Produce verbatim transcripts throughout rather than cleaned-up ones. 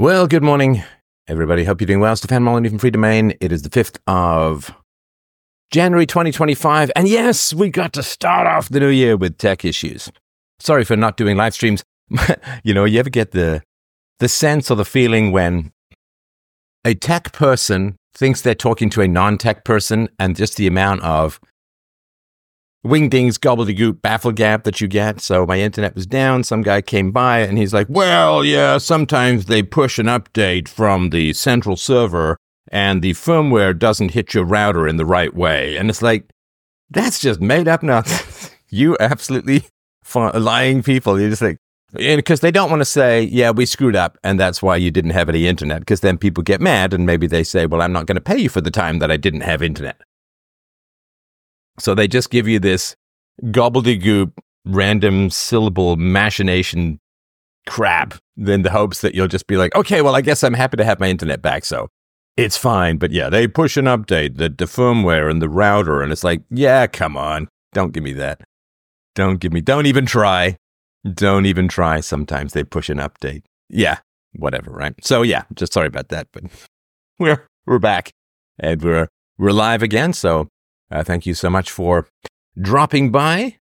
Well, good morning, everybody. Hope you're doing well. Stefan Molyneux from Free Domain. It is the fifth of January, twenty twenty-five. And yes, we got to start off the new year with tech issues. Sorry for not doing live streams. You know, you ever get the the sense or the feeling when a tech person thinks they're talking to a non-tech person, and just the amount of wingdings, gobbledygook, bafflegap that you get. So my internet was down. Some guy came by and he's like, well, yeah, sometimes they push an update from the central server and the firmware doesn't hit your router in the right way. And it's like, that's just made up nonsense. You absolutely lying people. You're just like, because they don't want to say, yeah, we screwed up and that's why you didn't have any internet. Because then people get mad and maybe they say, well, I'm not going to pay you for the time that I didn't have internet. So they just give you this gobbledygook, random syllable machination crap in the hopes that you'll just be like, okay, well, I guess I'm happy to have my internet back, so it's fine. But yeah, they push an update, the, the firmware and the router, and it's like, yeah, come on. Don't give me that. Don't give me, don't even try. Don't even try. Sometimes they push an update. Yeah, whatever, right? So yeah, just sorry about that, but we're we're back and we're we're live again, so Uh, thank you so much for dropping by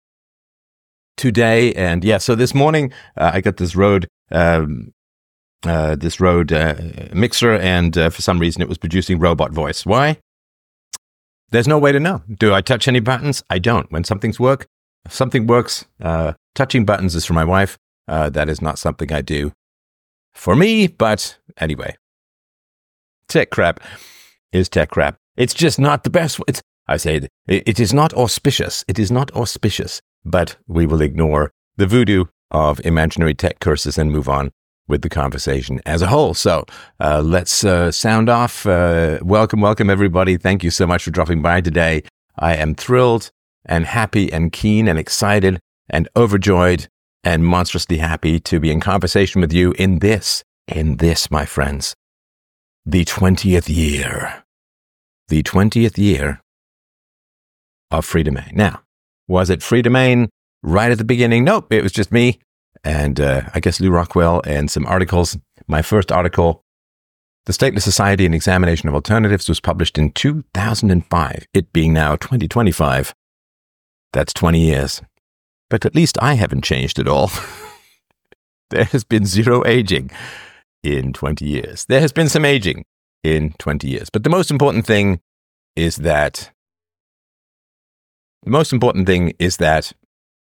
today. And yeah, so this morning uh, I got this Rode, um, uh, this Rode uh, mixer, and uh, for some reason it was producing robot voice. Why? There's no way to know. Do I touch any buttons? I don't. When something's work, if something works. Uh, touching buttons is for my wife. Uh, that is not something I do for me. But anyway, tech crap is tech crap. It's just not the best. It's I say it is not auspicious. It is not auspicious, but we will ignore the voodoo of imaginary tech curses and move on with the conversation as a whole. So uh, let's uh, sound off. Uh, welcome, welcome, everybody. Thank you so much for dropping by today. I am thrilled and happy and keen and excited and overjoyed and monstrously happy to be in conversation with you in this, in this, my friends, the twentieth year. The twentieth year of Free Domain. Now, was it Free Domain right at the beginning? Nope, it was just me and uh, I guess Lou Rockwell and some articles. My first article, The Stateless Society and Examination of Alternatives, was published in two thousand five, it being now twenty twenty-five. That's twenty years. But at least I haven't changed at all. There has been zero aging in twenty years. There has been some aging in twenty years. But the most important thing is that The most important thing is that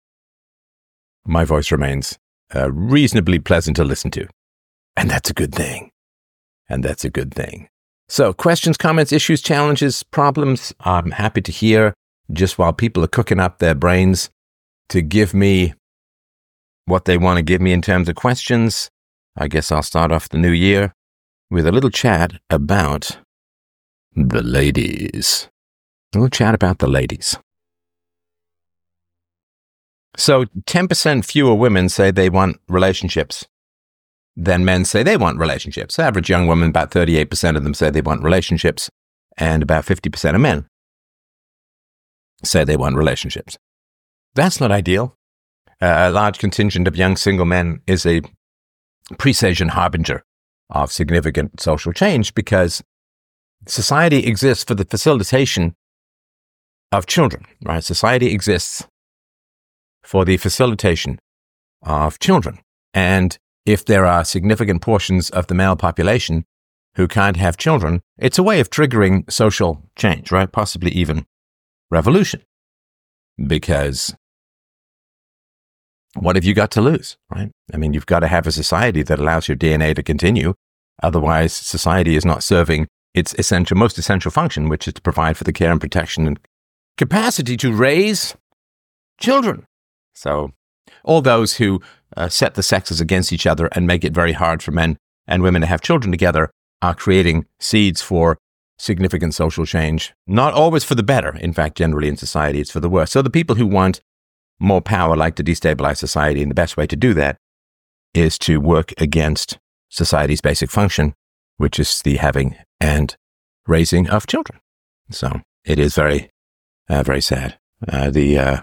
my voice remains uh, reasonably pleasant to listen to. And that's a good thing. And that's a good thing. So questions, comments, issues, challenges, problems, I'm happy to hear just while people are cooking up their brains to give me what they want to give me in terms of questions. I guess I'll start off the new year with a little chat about the ladies. A little chat about the ladies. So ten percent fewer women say they want relationships than men say they want relationships. Average young woman, about thirty-eight percent of them say they want relationships, and about fifty percent of men say they want relationships. That's not ideal. Uh, a large contingent of young single men is a presage and harbinger of significant social change because society exists for the facilitation of children, right? Society exists for the facilitation of children. And if there are significant portions of the male population who can't have children, it's a way of triggering social change, right? Possibly even revolution. Because what have you got to lose, right? I mean, you've got to have a society that allows your D N A to continue. Otherwise, society is not serving its essential, most essential function, which is to provide for the care and protection and capacity to raise children. So all those who uh, set the sexes against each other and make it very hard for men and women to have children together are creating seeds for significant social change. Not always for the better. In fact, generally in society, it's for the worse. So the people who want more power like to destabilize society, and the best way to do that is to work against society's basic function, which is the having and raising of children. So it is very, uh, very sad. Uh, the uh,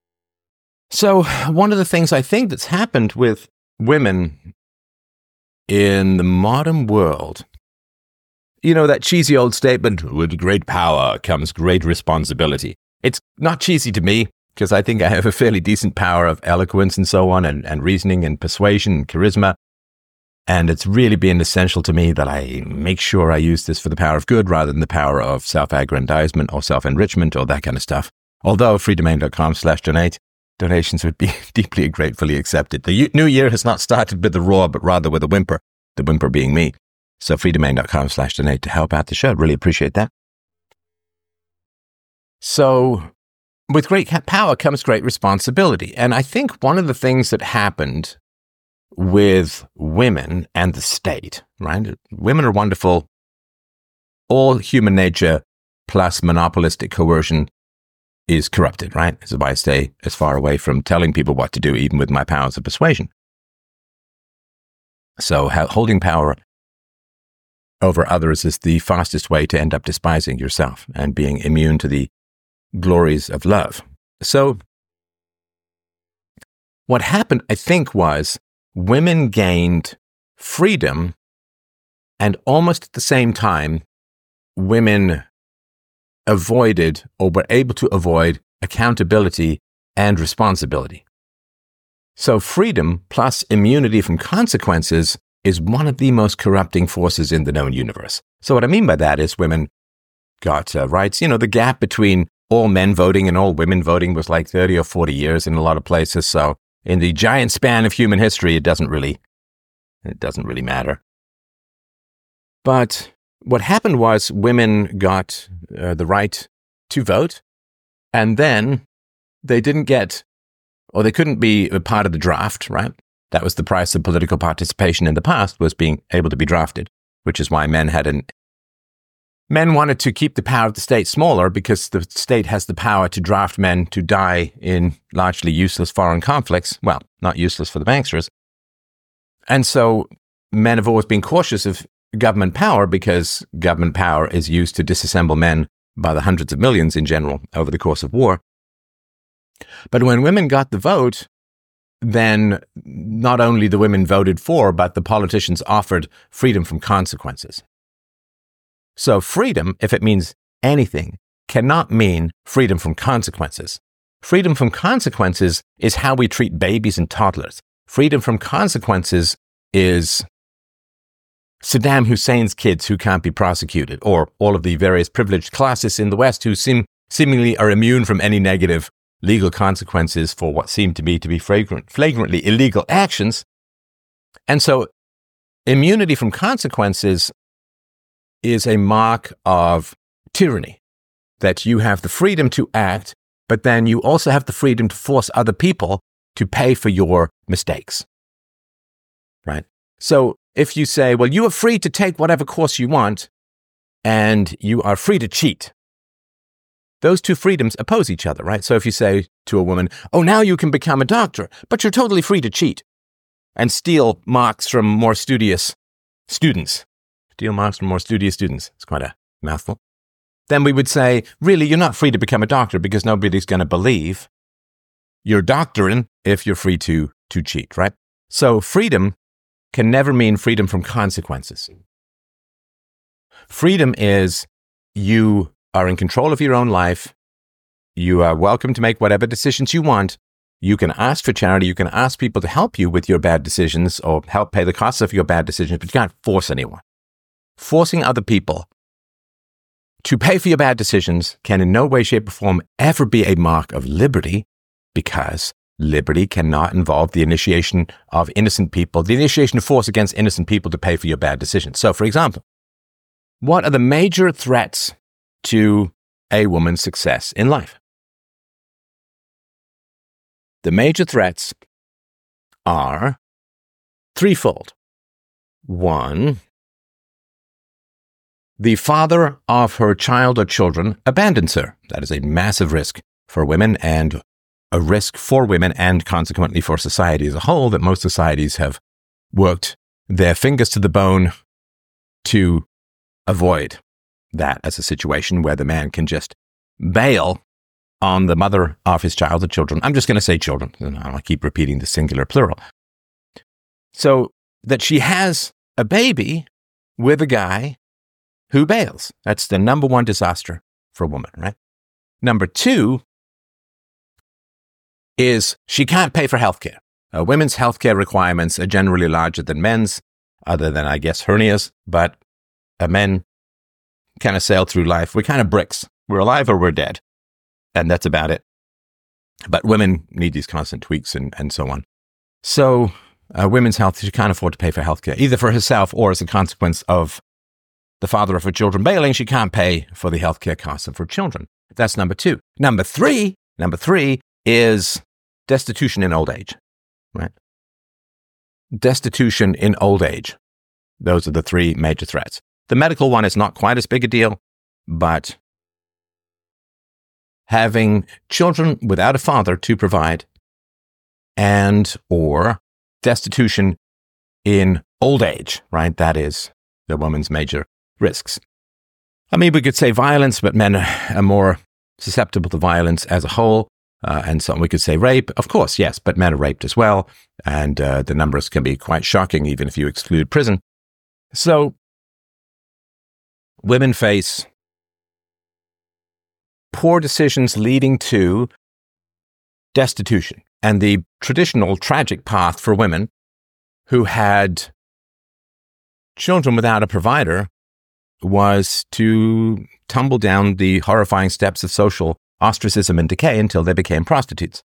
So one of the things I think that's happened with women in the modern world, you know, that cheesy old statement, with great power comes great responsibility. It's not cheesy to me, because I think I have a fairly decent power of eloquence and so on, and, and reasoning and persuasion and charisma. And it's really been essential to me that I make sure I use this for the power of good rather than the power of self-aggrandizement or self-enrichment or that kind of stuff. Although freedomain.com slash donate, donations would be deeply and gratefully accepted. The new year has not started with a roar, but rather with a whimper, the whimper being me. So freedomain.com slash donate to help out the show. Really appreciate that. So with great power comes great responsibility. And I think one of the things that happened with women and the state, right? Women are wonderful. All human nature plus monopolistic coercion is corrupted, right? This is why I stay as far away from telling people what to do, even with my powers of persuasion. So holding power over others is the fastest way to end up despising yourself and being immune to the glories of love. So what happened, I think, was women gained freedom, and almost at the same time, women avoided or were able to avoid accountability and responsibility. So freedom plus immunity from consequences is one of the most corrupting forces in the known universe. So what I mean by that is women got uh, rights. You know, the gap between all men voting and all women voting was like thirty or forty years in a lot of places. So in the giant span of human history, it doesn't really, it doesn't really matter. But what happened was women got uh, the right to vote, and then they didn't get, or they couldn't be a part of the draft, right? That was the price of political participation in the past, was being able to be drafted, which is why men had an, men wanted to keep the power of the state smaller because the state has the power to draft men to die in largely useless foreign conflicts. Well, not useless for the banksters. And so men have always been cautious of government power because government power is used to disassemble men by the hundreds of millions in general over the course of war. But when women got the vote, then not only the women voted for, but the politicians offered freedom from consequences. So freedom, if it means anything, cannot mean freedom from consequences. Freedom from consequences is how we treat babies and toddlers. Freedom from consequences is Saddam Hussein's kids who can't be prosecuted, or all of the various privileged classes in the West who seem seemingly are immune from any negative legal consequences for what seem to me to be flagrant, flagrantly illegal actions. And so immunity from consequences is a mark of tyranny, that you have the freedom to act, but then you also have the freedom to force other people to pay for your mistakes, right? So if you say, well, you are free to take whatever course you want, and you are free to cheat, those two freedoms oppose each other, right? So if you say to a woman, oh, now you can become a doctor, but you're totally free to cheat and steal marks from more studious students, steal marks from more studious students, it's quite a mouthful, then we would say, really, you're not free to become a doctor because nobody's going to believe your doctrine if you're free to, to cheat, right? So freedom can never mean freedom from consequences. Freedom is you are in control of your own life. You are welcome to make whatever decisions you want. You can ask for charity. You can ask people to help you with your bad decisions or help pay the costs of your bad decisions, but you can't force anyone. Forcing other people to pay for your bad decisions can in no way, shape, or form ever be a mark of liberty, because liberty cannot involve the initiation of innocent people, the initiation of force against innocent people to pay for your bad decisions. So, for example, what are the major threats to a woman's success in life? The major threats are threefold. One, the father of her child or children abandons her. That is a massive risk for women, and a risk for women and consequently for society as a whole, that most societies have worked their fingers to the bone to avoid that as a situation where the man can just bail on the mother of his child or children. I'm just going to say children. I keep repeating the singular plural. So that she has a baby with a guy who bails. That's the number one disaster for a woman, right? Number two is she can't pay for healthcare. Uh, women's healthcare requirements are generally larger than men's, other than, I guess, hernias. But uh, men kind of sail through life. We're kind of bricks. We're alive or we're dead. And that's about it. But women need these constant tweaks and, and so on. So uh, women's health, she can't afford to pay for healthcare, either for herself or as a consequence of the father of her children bailing. She can't pay for the healthcare costs of her children. That's number two. Number three, number three is destitution in old age, right? Destitution in old age. Those are the three major threats. The medical one is not quite as big a deal, but having children without a father to provide and or destitution in old age, right? That is the woman's major risks. I mean, we could say violence, but men are more susceptible to violence as a whole. Uh, and so we could say rape. Of course, yes, but men are raped as well. And uh, the numbers can be quite shocking, even if you exclude prison. So women face poor decisions leading to destitution. And the traditional tragic path for women who had children without a provider was to tumble down the horrifying steps of social ostracism and decay until they became prostitutes,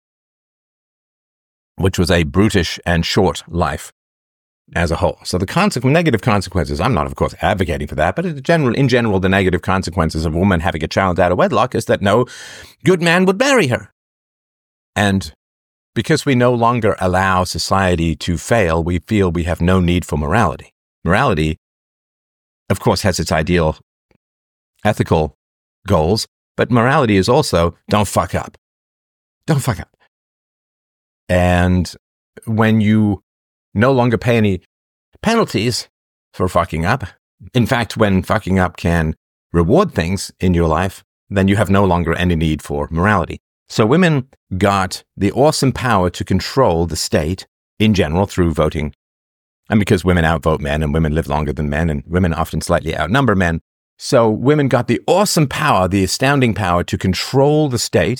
which was a brutish and short life as a whole. So the consequence, negative consequences, I'm not, of course, advocating for that, but in general, in general, the negative consequences of a woman having a child out of wedlock is that no good man would marry her. And because we no longer allow society to fail, we feel we have no need for morality. Morality, of course, has its ideal ethical goals, but morality is also don't fuck up. Don't fuck up. And when you no longer pay any penalties for fucking up, in fact, when fucking up can reward things in your life, then you have no longer any need for morality. So women got the awesome power to control the state in general through voting. And because women outvote men and women live longer than men and women often slightly outnumber men, so women got the awesome power, the astounding power to control the state.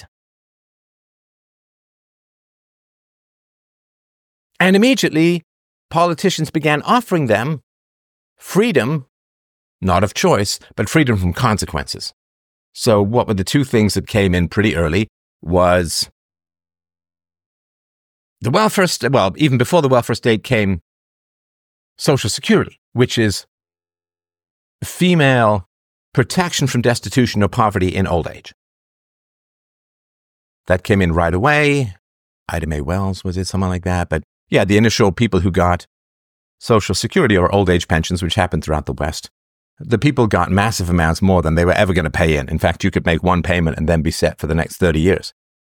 And immediately, politicians began offering them freedom, not of choice, but freedom from consequences. So what were the two things that came in pretty early was the welfare, st- well, even before the welfare state came Social Security, which is female protection from destitution or poverty in old age. That came in right away. Ida Mae Wells, was it something like that? But yeah, the initial people who got Social Security or old age pensions, which happened throughout the West, the people got massive amounts more than they were ever going to pay in. In fact, you could make one payment and then be set for the next thirty years.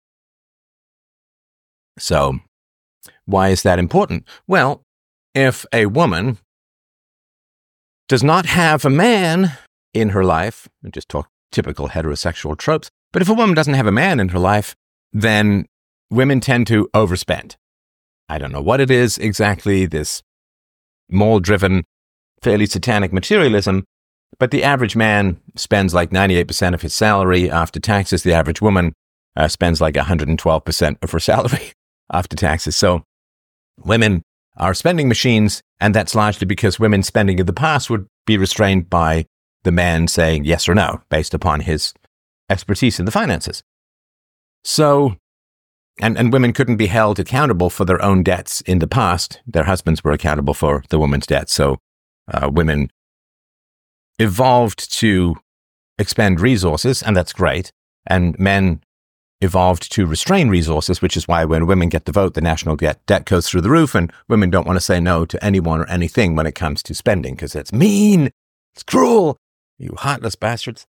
So why is that important? Well, if a woman does not have a man in her life, and just talk typical heterosexual tropes, but if a woman doesn't have a man in her life, then women tend to overspend. I don't know what it is exactly, this mole-driven, fairly satanic materialism, but the average man spends like ninety-eight percent of his salary after taxes. The average woman uh, spends like one hundred twelve percent of her salary after taxes. So women are spending machines, and that's largely because women's spending in the past would be restrained by the man saying yes or no, based upon his expertise in the finances. So, and, and women couldn't be held accountable for their own debts in the past. Their husbands were accountable for the woman's debts. So uh, women evolved to expend resources, and that's great. And men evolved to restrain resources, which is why when women get the vote, the national debt, debt goes through the roof, and women don't want to say no to anyone or anything when it comes to spending, because it's mean, it's cruel, you heartless bastards.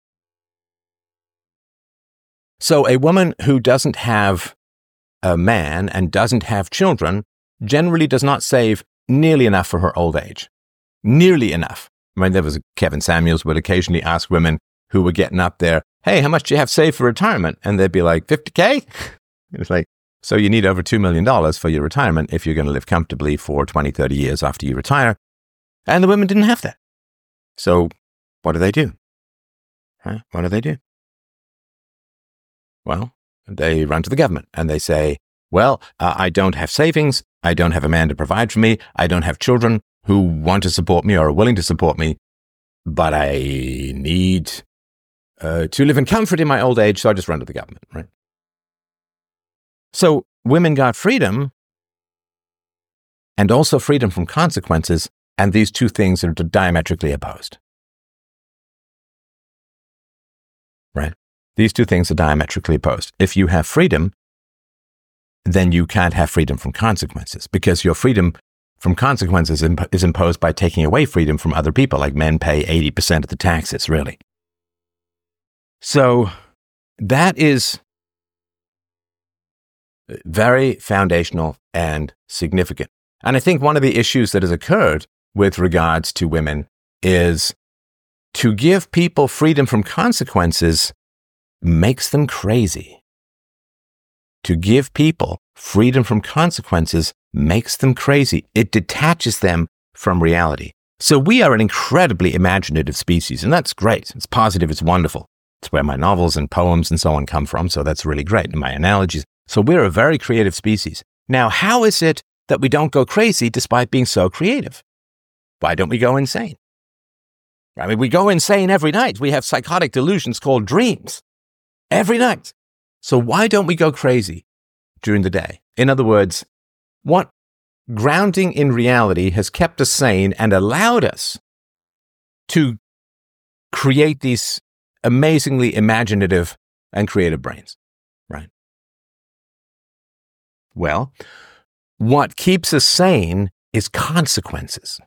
So a woman who doesn't have a man and doesn't have children generally does not save nearly enough for her old age. Nearly enough. I mean, there was Kevin Samuels would occasionally ask women who were getting up there, hey, how much do you have saved for retirement? And they'd be like, fifty K? It's like, so you need over two million dollars for your retirement if you're going to live comfortably for twenty, thirty years after you retire. And the women didn't have that. So what do they do? Huh? What do they do? Well, they run to the government and they say, well, uh, I don't have savings. I don't have a man to provide for me. I don't have children who want to support me or are willing to support me, but I need uh, to live in comfort in my old age, so I just run to the government, right? So women got freedom and also freedom from consequences, and these two things are diametrically opposed. Right? These two things are diametrically opposed. If you have freedom, then you can't have freedom from consequences, because your freedom from consequences imp- is imposed by taking away freedom from other people, like men pay eighty percent of the taxes, really. So that is very foundational and significant. And I think one of the issues that has occurred with regards to women is to give people freedom from consequences makes them crazy. To give people freedom from consequences makes them crazy. It detaches them from reality. So we are an incredibly imaginative species, and that's great. It's positive. It's wonderful. It's where my novels and poems and so on come from, so that's really great. And my analogies. So we're a very creative species. Now, how is it that we don't go crazy despite being so creative? Why don't we go insane? I mean, we go insane every night. We have psychotic delusions called dreams every night. So why don't we go crazy during the day? In other words, what grounding in reality has kept us sane and allowed us to create these amazingly imaginative and creative brains, right? Well, what keeps us sane is consequences.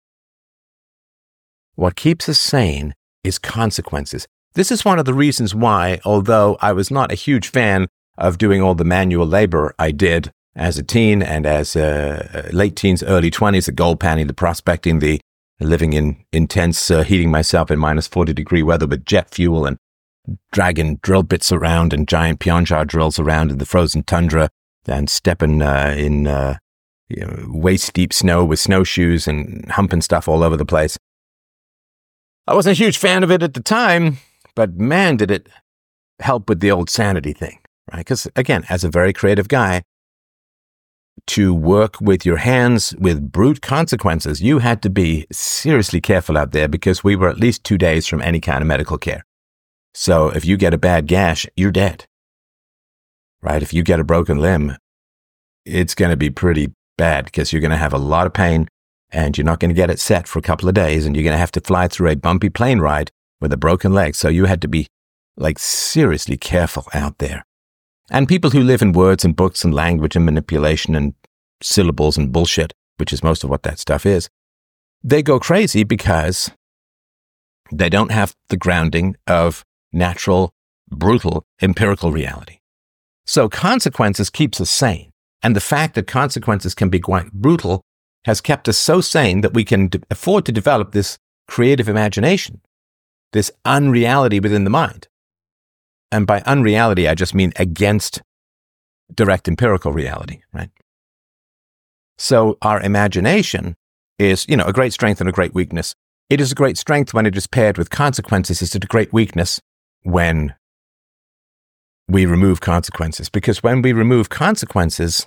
What keeps us sane is consequences. This is one of the reasons why, although I was not a huge fan of doing all the manual labor I did as a teen and as uh, late teens, early twenties, the gold panning, the prospecting, the living in intense uh, heating myself in minus forty degree weather with jet fuel and dragging drill bits around and giant Pianjar drills around in the frozen tundra and stepping uh, in uh, you know, waist-deep snow with snowshoes and humping stuff all over the place. I wasn't a huge fan of it at the time, but man, did it help with the old sanity thing, right? Because again, as a very creative guy, to work with your hands with brute consequences, you had to be seriously careful out there because we were at least two days from any kind of medical care. So if you get a bad gash, you're dead, right? If you get a broken limb, it's going to be pretty bad because you're going to have a lot of pain and you're not going to get it set for a couple of days and you're going to have to fly through a bumpy plane ride with a broken leg. So you had to be like seriously careful out there. And people who live in words and books and language and manipulation and syllables and bullshit, which is most of what that stuff is, they go crazy because they don't have the grounding of natural, brutal, empirical reality. So consequences keeps us sane. And the fact that consequences can be quite brutal has kept us so sane that we can d- afford to develop this creative imagination, this unreality within the mind. And by unreality, I just mean against direct empirical reality, right? So our imagination is, you know, a great strength and a great weakness. It is a great strength when it is paired with consequences. It's a great weakness when we remove consequences. Because when we remove consequences,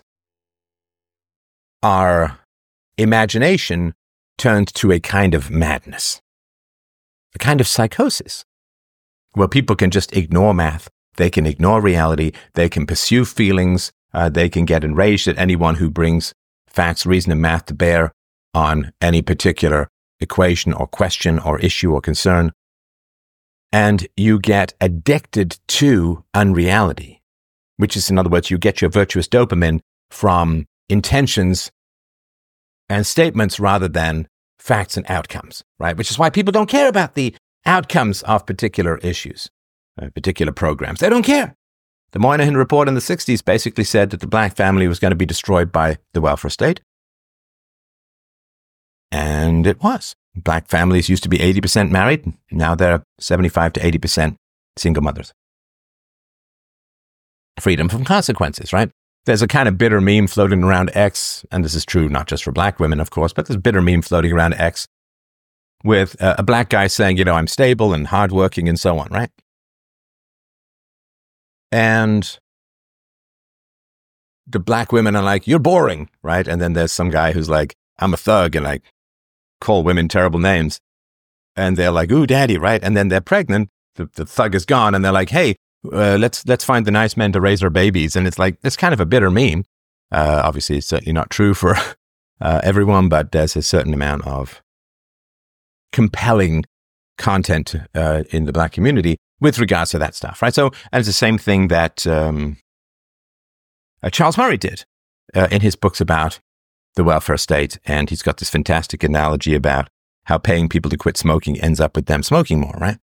our imagination turns to a kind of madness, a kind of psychosis, where people can just ignore math, they can ignore reality, they can pursue feelings, uh, they can get enraged at anyone who brings facts, reason, and math to bear on any particular equation or question or issue or concern. And you get addicted to unreality, which is, in other words, you get your virtuous dopamine from intentions and statements rather than facts and outcomes, right? Which is why people don't care about the outcomes of particular issues, uh, particular programs. They don't care. The Moynihan Report in the sixties basically said that the black family was going to be destroyed by the welfare state. And it was. Black families used to be eighty percent married. Now they're seventy-five to eighty percent single mothers. Freedom from consequences, right? There's a kind of bitter meme floating around X, and this is true not just for black women, of course, but there's a bitter meme floating around X with uh, a black guy saying, you know, I'm stable and hardworking and so on, right? And the black women are like, you're boring, right? And then there's some guy who's like, I'm a thug, and I call women terrible names. And they're like, ooh, daddy, right? And then they're pregnant. The, the thug is gone, and they're like, hey, uh, let's let's find the nice men to raise our babies. And it's like, it's kind of a bitter meme. Uh, obviously, it's certainly not true for uh, everyone, but there's a certain amount of compelling content uh, in the black community with regards to that stuff, right? So, and it's the same thing that um, uh, Charles Murray did uh, in his books about the welfare state. And he's got this fantastic analogy about how paying people to quit smoking ends up with them smoking more, right?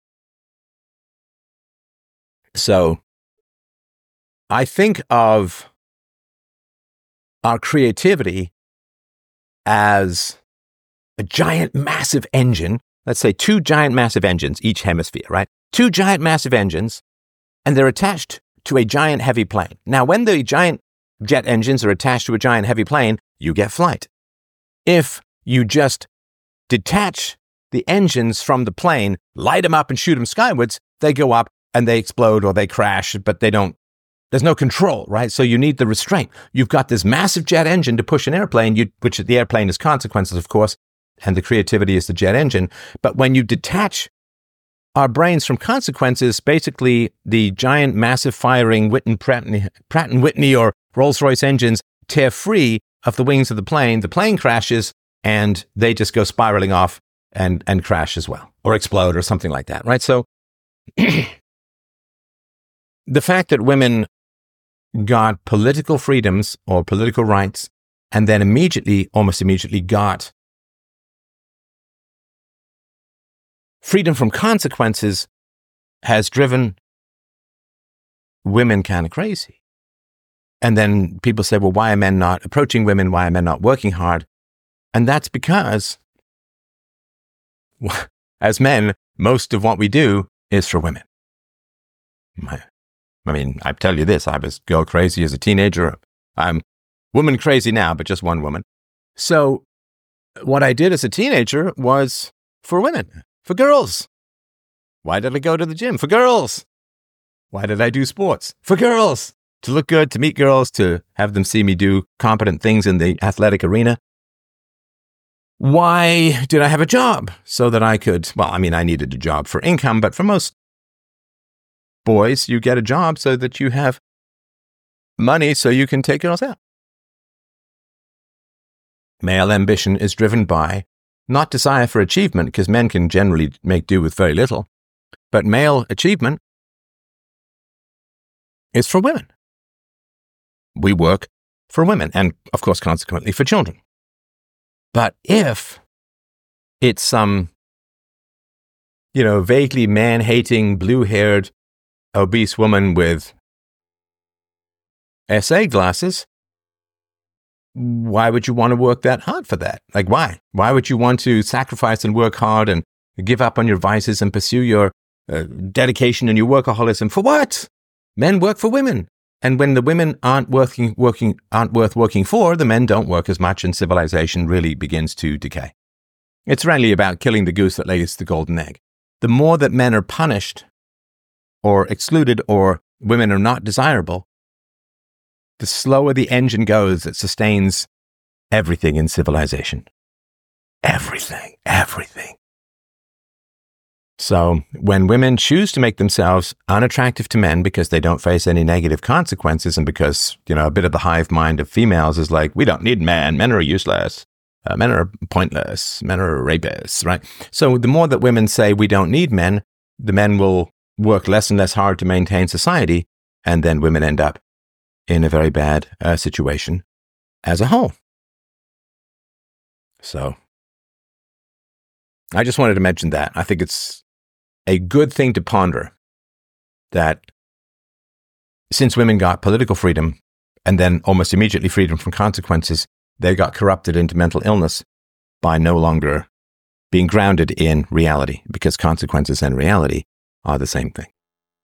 So I think of our creativity as a giant, massive engine. Let's say two giant, massive engines, each hemisphere, right? Two giant, massive engines, and they're attached to a giant, heavy plane. Now, when the giant jet engines are attached to a giant, heavy plane, you get flight. If you just detach the engines from the plane, light them up and shoot them skywards, they go up and they explode or they crash, but they don't, there's no control, right? So you need the restraint. You've got this massive jet engine to push an airplane, you, which the airplane is consequences, of course, and the creativity is the jet engine. But when you detach our brains from consequences, basically the giant, massive firing Whitten, Pratt, and, Pratt and Whitney or Rolls-Royce engines tear free of the wings of the plane. The plane crashes and they just go spiraling off and, and crash as well, or explode or something like that, right? So the fact that women got political freedoms or political rights and then immediately, almost immediately got freedom from consequences has driven women kind of crazy. And then people say, well, why are men not approaching women? Why are men not working hard? And that's because, as men, most of what we do is for women. I mean, I tell you this, I was girl crazy as a teenager. I'm woman crazy now, but just one woman. So what I did as a teenager was for women, for girls. Why did I go to the gym? For girls. Why did I do sports? For girls. To look good, to meet girls, to have them see me do competent things in the athletic arena. Why did I have a job? So that I could, well, I mean, I needed a job for income, but for most boys, you get a job so that you have money so you can take girls out. Male ambition is driven by not desire for achievement, because men can generally make do with very little, but male achievement is for women. We work for women and, of course, consequently for children. But if it's some, you know, vaguely man-hating, blue-haired, obese woman with S A glasses, why would you want to work that hard for that? Like, why? Why would you want to sacrifice and work hard and give up on your vices and pursue your uh, dedication and your workaholism? For what? Men work for women. And when the women aren't working, working, aren't worth working for, the men don't work as much, and civilization really begins to decay. It's really about killing the goose that lays the golden egg. The more that men are punished or excluded or women are not desirable, the slower the engine goes that sustains everything in civilization. Everything, everything. So when women choose to make themselves unattractive to men because they don't face any negative consequences, and because, you know, a bit of the hive mind of females is like, we don't need men, men are useless, uh, men are pointless, men are rapists, right? So the more that women say we don't need men, the men will work less and less hard to maintain society, and then women end up in a very bad uh, situation as a whole. So I just wanted to mention that. I think it's a good thing to ponder that since women got political freedom and then almost immediately freedom from consequences, they got corrupted into mental illness by no longer being grounded in reality, because consequences and reality are the same thing.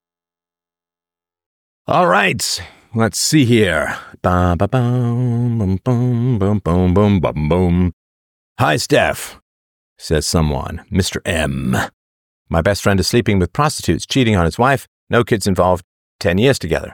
All right, let's see here. Ba, ba, bum, bum, bum, bum, bum, bum, bum, bum. Hi, Steph. says someone. Mister M. My best friend is sleeping with prostitutes, cheating on his wife, no kids involved, ten years together.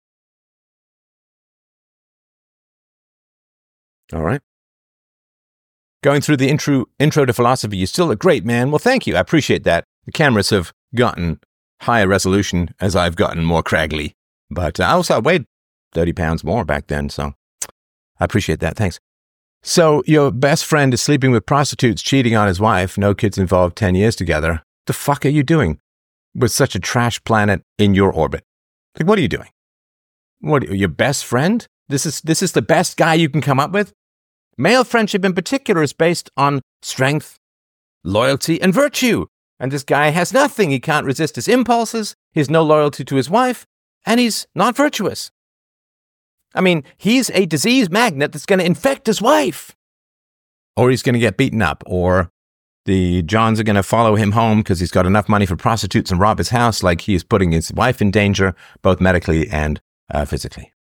All right. Going through the intro, intro to philosophy, you still look great, man. Well, thank you. I appreciate that. The cameras have gotten higher resolution as I've gotten more craggly. But uh, I also weighed thirty pounds more back then, so I appreciate that. Thanks. So your best friend is sleeping with prostitutes, cheating on his wife, no kids involved, ten years together. The fuck are you doing with such a trash planet in your orbit? Like, what are you doing? What, your best friend? This is this is the best guy you can come up with? Male friendship in particular is based on strength, loyalty, and virtue. And this guy has nothing. He can't resist his impulses. He has no loyalty to his wife. And he's not virtuous. I mean, he's a disease magnet that's going to infect his wife. Or he's going to get beaten up. Or the Johns are going to follow him home because he's got enough money for prostitutes and rob his house, like he is putting his wife in danger, both medically and uh, physically.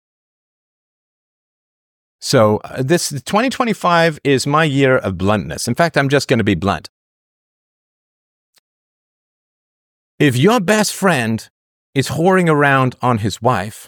So uh, this twenty twenty-five is my year of bluntness. In fact, I'm just going to be blunt. If your best friend is whoring around on his wife,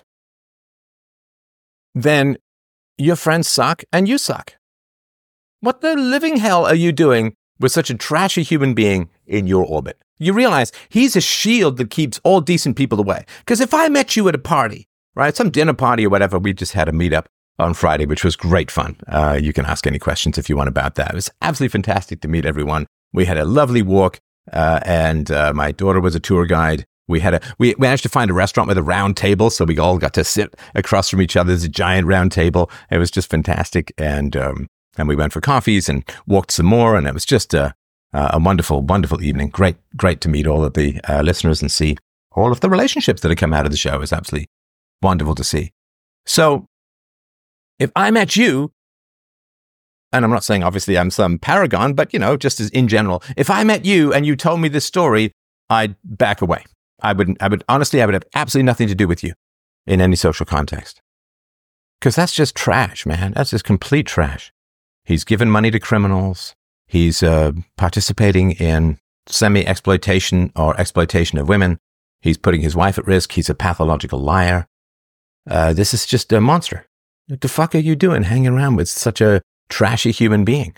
then your friends suck and you suck. What the living hell are you doing with such a trashy human being in your orbit? You realize he's a shield that keeps all decent people away. Because if I met you at a party, right, some dinner party or whatever, we just had a meetup on Friday, which was great fun. Uh, you can ask any questions if you want about that. It was absolutely fantastic to meet everyone. We had a lovely walk, uh, and uh, my daughter was a tour guide. We had a we managed to find a restaurant with a round table, so we all got to sit across from each other. There's a giant round table. It was just fantastic, and um, and we went for coffees and walked some more, and it was just a a wonderful, wonderful evening. Great, great to meet all of the uh, listeners and see all of the relationships that have come out of the show. It was absolutely wonderful to see. So, if I met you, and I'm not saying obviously I'm some paragon, but you know, just as in general, if I met you and you told me this story, I'd back away. I wouldn't, I would, honestly, I would have absolutely nothing to do with you in any social context. Because that's just trash, man. That's just complete trash. He's given money to criminals. He's uh, participating in semi-exploitation or exploitation of women. He's putting his wife at risk. He's a pathological liar. Uh, this is just a monster. What the fuck are you doing hanging around with such a trashy human being?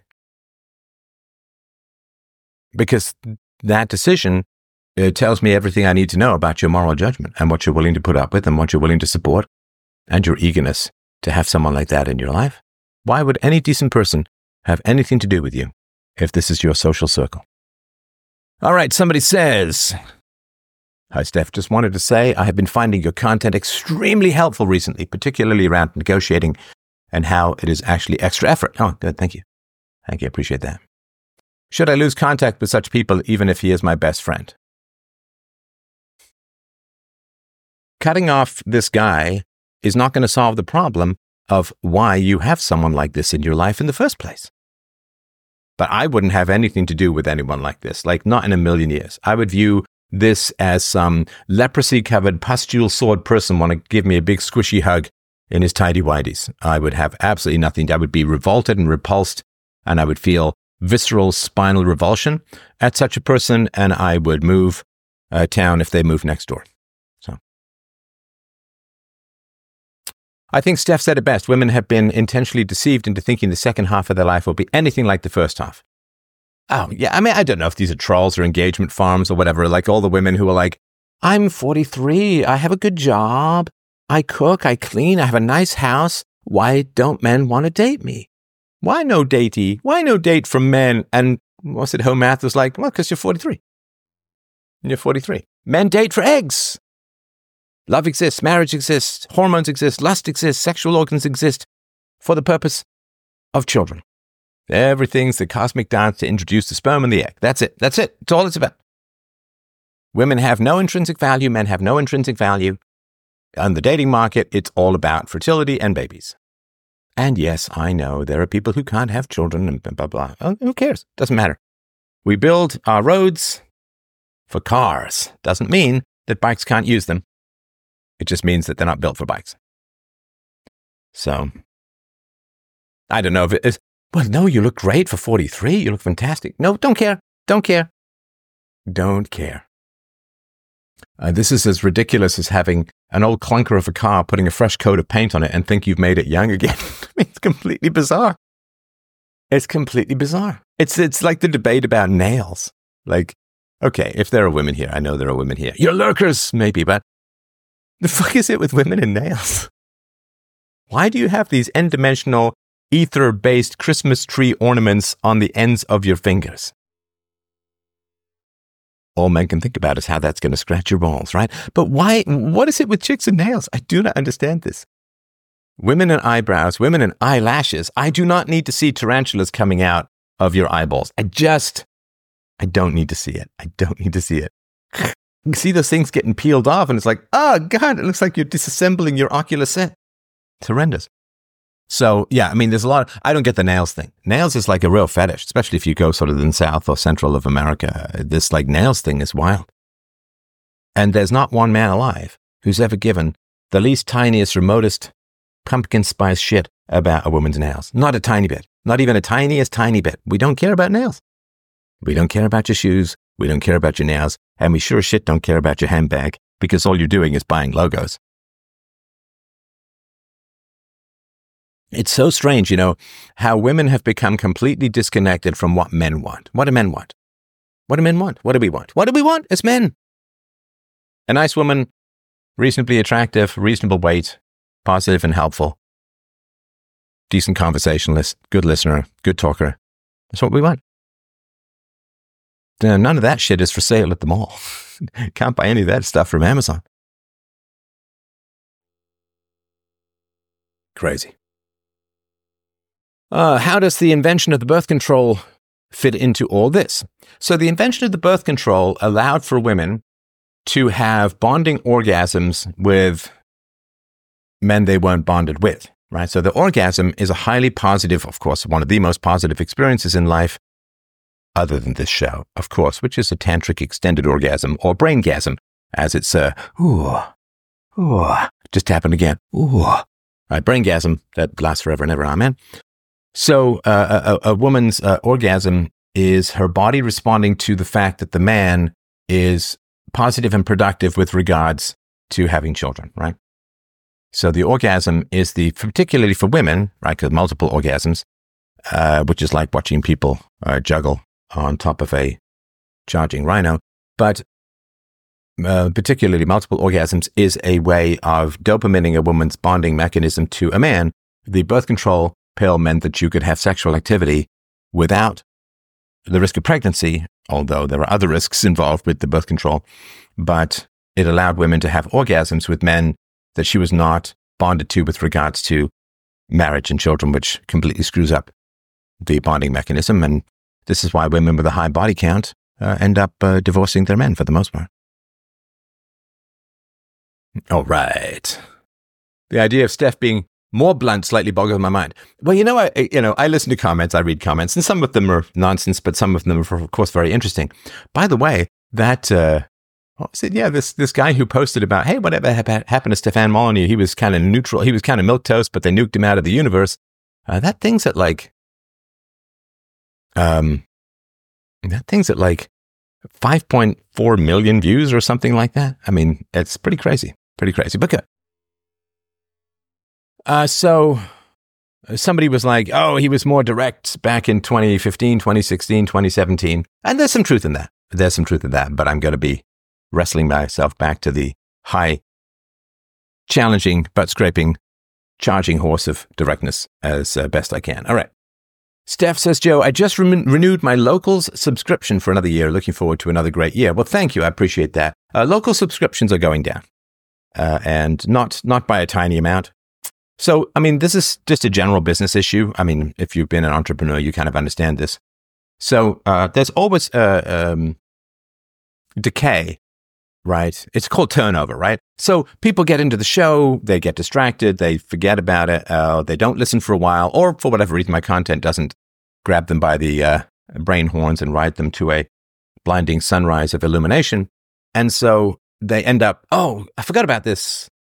Because that decision It tells me everything I need to know about your moral judgment and what you're willing to put up with and what you're willing to support and your eagerness to have someone like that in your life. Why would any decent person have anything to do with you if this is your social circle? All right, somebody says, hi, Steph. Just wanted to say I have been finding your content extremely helpful recently, particularly around negotiating and how it is actually extra effort. Oh, good. Thank you. Thank you. I appreciate that. Should I lose contact with such people even if he is my best friend? Cutting off this guy is not going to solve the problem of why you have someone like this in your life in the first place. But I wouldn't have anything to do with anyone like this, like not in a million years. I would view this as some leprosy-covered pustule-sword person want to give me a big squishy hug in his tidy-whities. I would have absolutely nothing. I would be revolted and repulsed, and I would feel visceral spinal revulsion at such a person, and I would move uh, town if they moved next door. So, I think Steph said it best. Women have been intentionally deceived into thinking the second half of their life will be anything like the first half. Oh, yeah. I mean, I don't know if these are trolls or engagement farms or whatever, like all the women who are like, I'm forty-three. I have a good job. I cook. I clean. I have a nice house. Why don't men want to date me? Why no datey? Why no date from men? And what's it? Home math was like, well, because you're forty-three. You're forty-three. Men date for eggs. Love exists, marriage exists, hormones exist, lust exists, sexual organs exist for the purpose of children. Everything's the cosmic dance to introduce the sperm and the egg. That's it. That's it. That's all it's about. Women have no intrinsic value. Men have no intrinsic value. On the dating market, it's all about fertility and babies. And yes, I know there are people who can't have children and blah, blah, blah. Oh, who cares? Doesn't matter. We build our roads for cars. Doesn't mean that bikes can't use them. It just means that they're not built for bikes. So, I don't know if it is. Well, no, you look great for forty-three. You look fantastic. No, don't care. Don't care. Don't care. Uh, this is as ridiculous as having an old clunker of a car, putting a fresh coat of paint on it and think you've made it young again. I mean, it's completely bizarre. It's completely bizarre. It's, it's like the debate about nails. Like, okay, if there are women here, I know there are women here. You're lurkers, maybe, but the fuck is it with women and nails? Why do you have these n-dimensional, ether-based Christmas tree ornaments on the ends of your fingers? All men can think about is how that's going to scratch your balls, right? But why? What is it with chicks and nails? I do not understand this. Women and eyebrows, women and eyelashes. I do not need to see tarantulas coming out of your eyeballs. I just, I don't need to see it. I don't need to see it. You see those things getting peeled off and it's like, oh God, it looks like you're disassembling your ocular set. It's horrendous. So, yeah, I mean, there's a lot. Of, I don't get the nails thing. Nails is like a real fetish, especially if you go sort of in South or Central of America. This like nails thing is wild. And there's not one man alive who's ever given the least tiniest, remotest pumpkin spice shit about a woman's nails. Not a tiny bit. Not even a tiniest tiny bit. We don't care about nails. We don't care about your shoes. We don't care about your nails. And we sure as shit don't care about your handbag because all you're doing is buying logos. It's so strange, you know, how women have become completely disconnected from what men want. What do men want? What do men want? What do we want? What do we want as men? A nice woman, reasonably attractive, reasonable weight, positive and helpful, decent conversationalist, good listener, good talker. That's what we want. None of that shit is for sale at the mall. Can't buy any of that stuff from Amazon. Crazy. Uh, how does the invention of the birth control fit into all this? So the invention of the birth control allowed for women to have bonding orgasms with men they weren't bonded with, right? So the orgasm is a highly positive, of course, one of the most positive experiences in life, other than this show, of course, which is a tantric extended orgasm or braingasm, as it's, uh, ooh, ooh, just happened again, ooh. All right, braingasm, that lasts forever and ever, amen. So uh, a, a woman's uh, orgasm is her body responding to the fact that the man is positive and productive with regards to having children, right? So the orgasm is the, particularly for women, right, because multiple orgasms, uh, which is like watching people uh, juggle on top of a charging rhino, but uh, particularly multiple orgasms is a way of dopamining a woman's bonding mechanism to a man. The birth control pill meant that you could have sexual activity without the risk of pregnancy, although there are other risks involved with the birth control, but it allowed women to have orgasms with men that she was not bonded to with regards to marriage and children, which completely screws up the bonding mechanism. And this is why women with a high body count uh, end up uh, divorcing their men for the most part. All right. The idea of Steph being more blunt slightly boggles my mind. Well, you know, I you know I listen to comments, I read comments, and some of them are nonsense, but some of them are, of course, very interesting. By the way, that uh, what was it? Yeah, this this guy who posted about, hey, whatever happened to Stefan Molyneux? He was kind of neutral. He was kind of milquetoast, but they nuked him out of the universe. Uh, that thing's at like, um, that thing's at like five point four million views or something like that. I mean, it's pretty crazy, pretty crazy, but good. Uh, so somebody was like, oh, he was more direct back in twenty fifteen, twenty sixteen, twenty seventeen. And there's some truth in that. There's some truth in that. But I'm going to be wrestling myself back to the high, challenging, butt scraping, charging horse of directness as uh, best I can. All right. Steph says, Joe, I just re- renewed my Locals subscription for another year. Looking forward to another great year. Well, thank you. I appreciate that. Uh, local subscriptions are going down uh, and not not by a tiny amount. So, I mean, this is just a general business issue. I mean, if you've been an entrepreneur, you kind of understand this. So uh, there's always uh, um, decay, right? It's called turnover, right? So people get into the show, they get distracted, they forget about it, uh, they don't listen for a while, or for whatever reason, my content doesn't grab them by the uh, brain horns and ride them to a blinding sunrise of illumination. And so they end up, oh, I forgot about this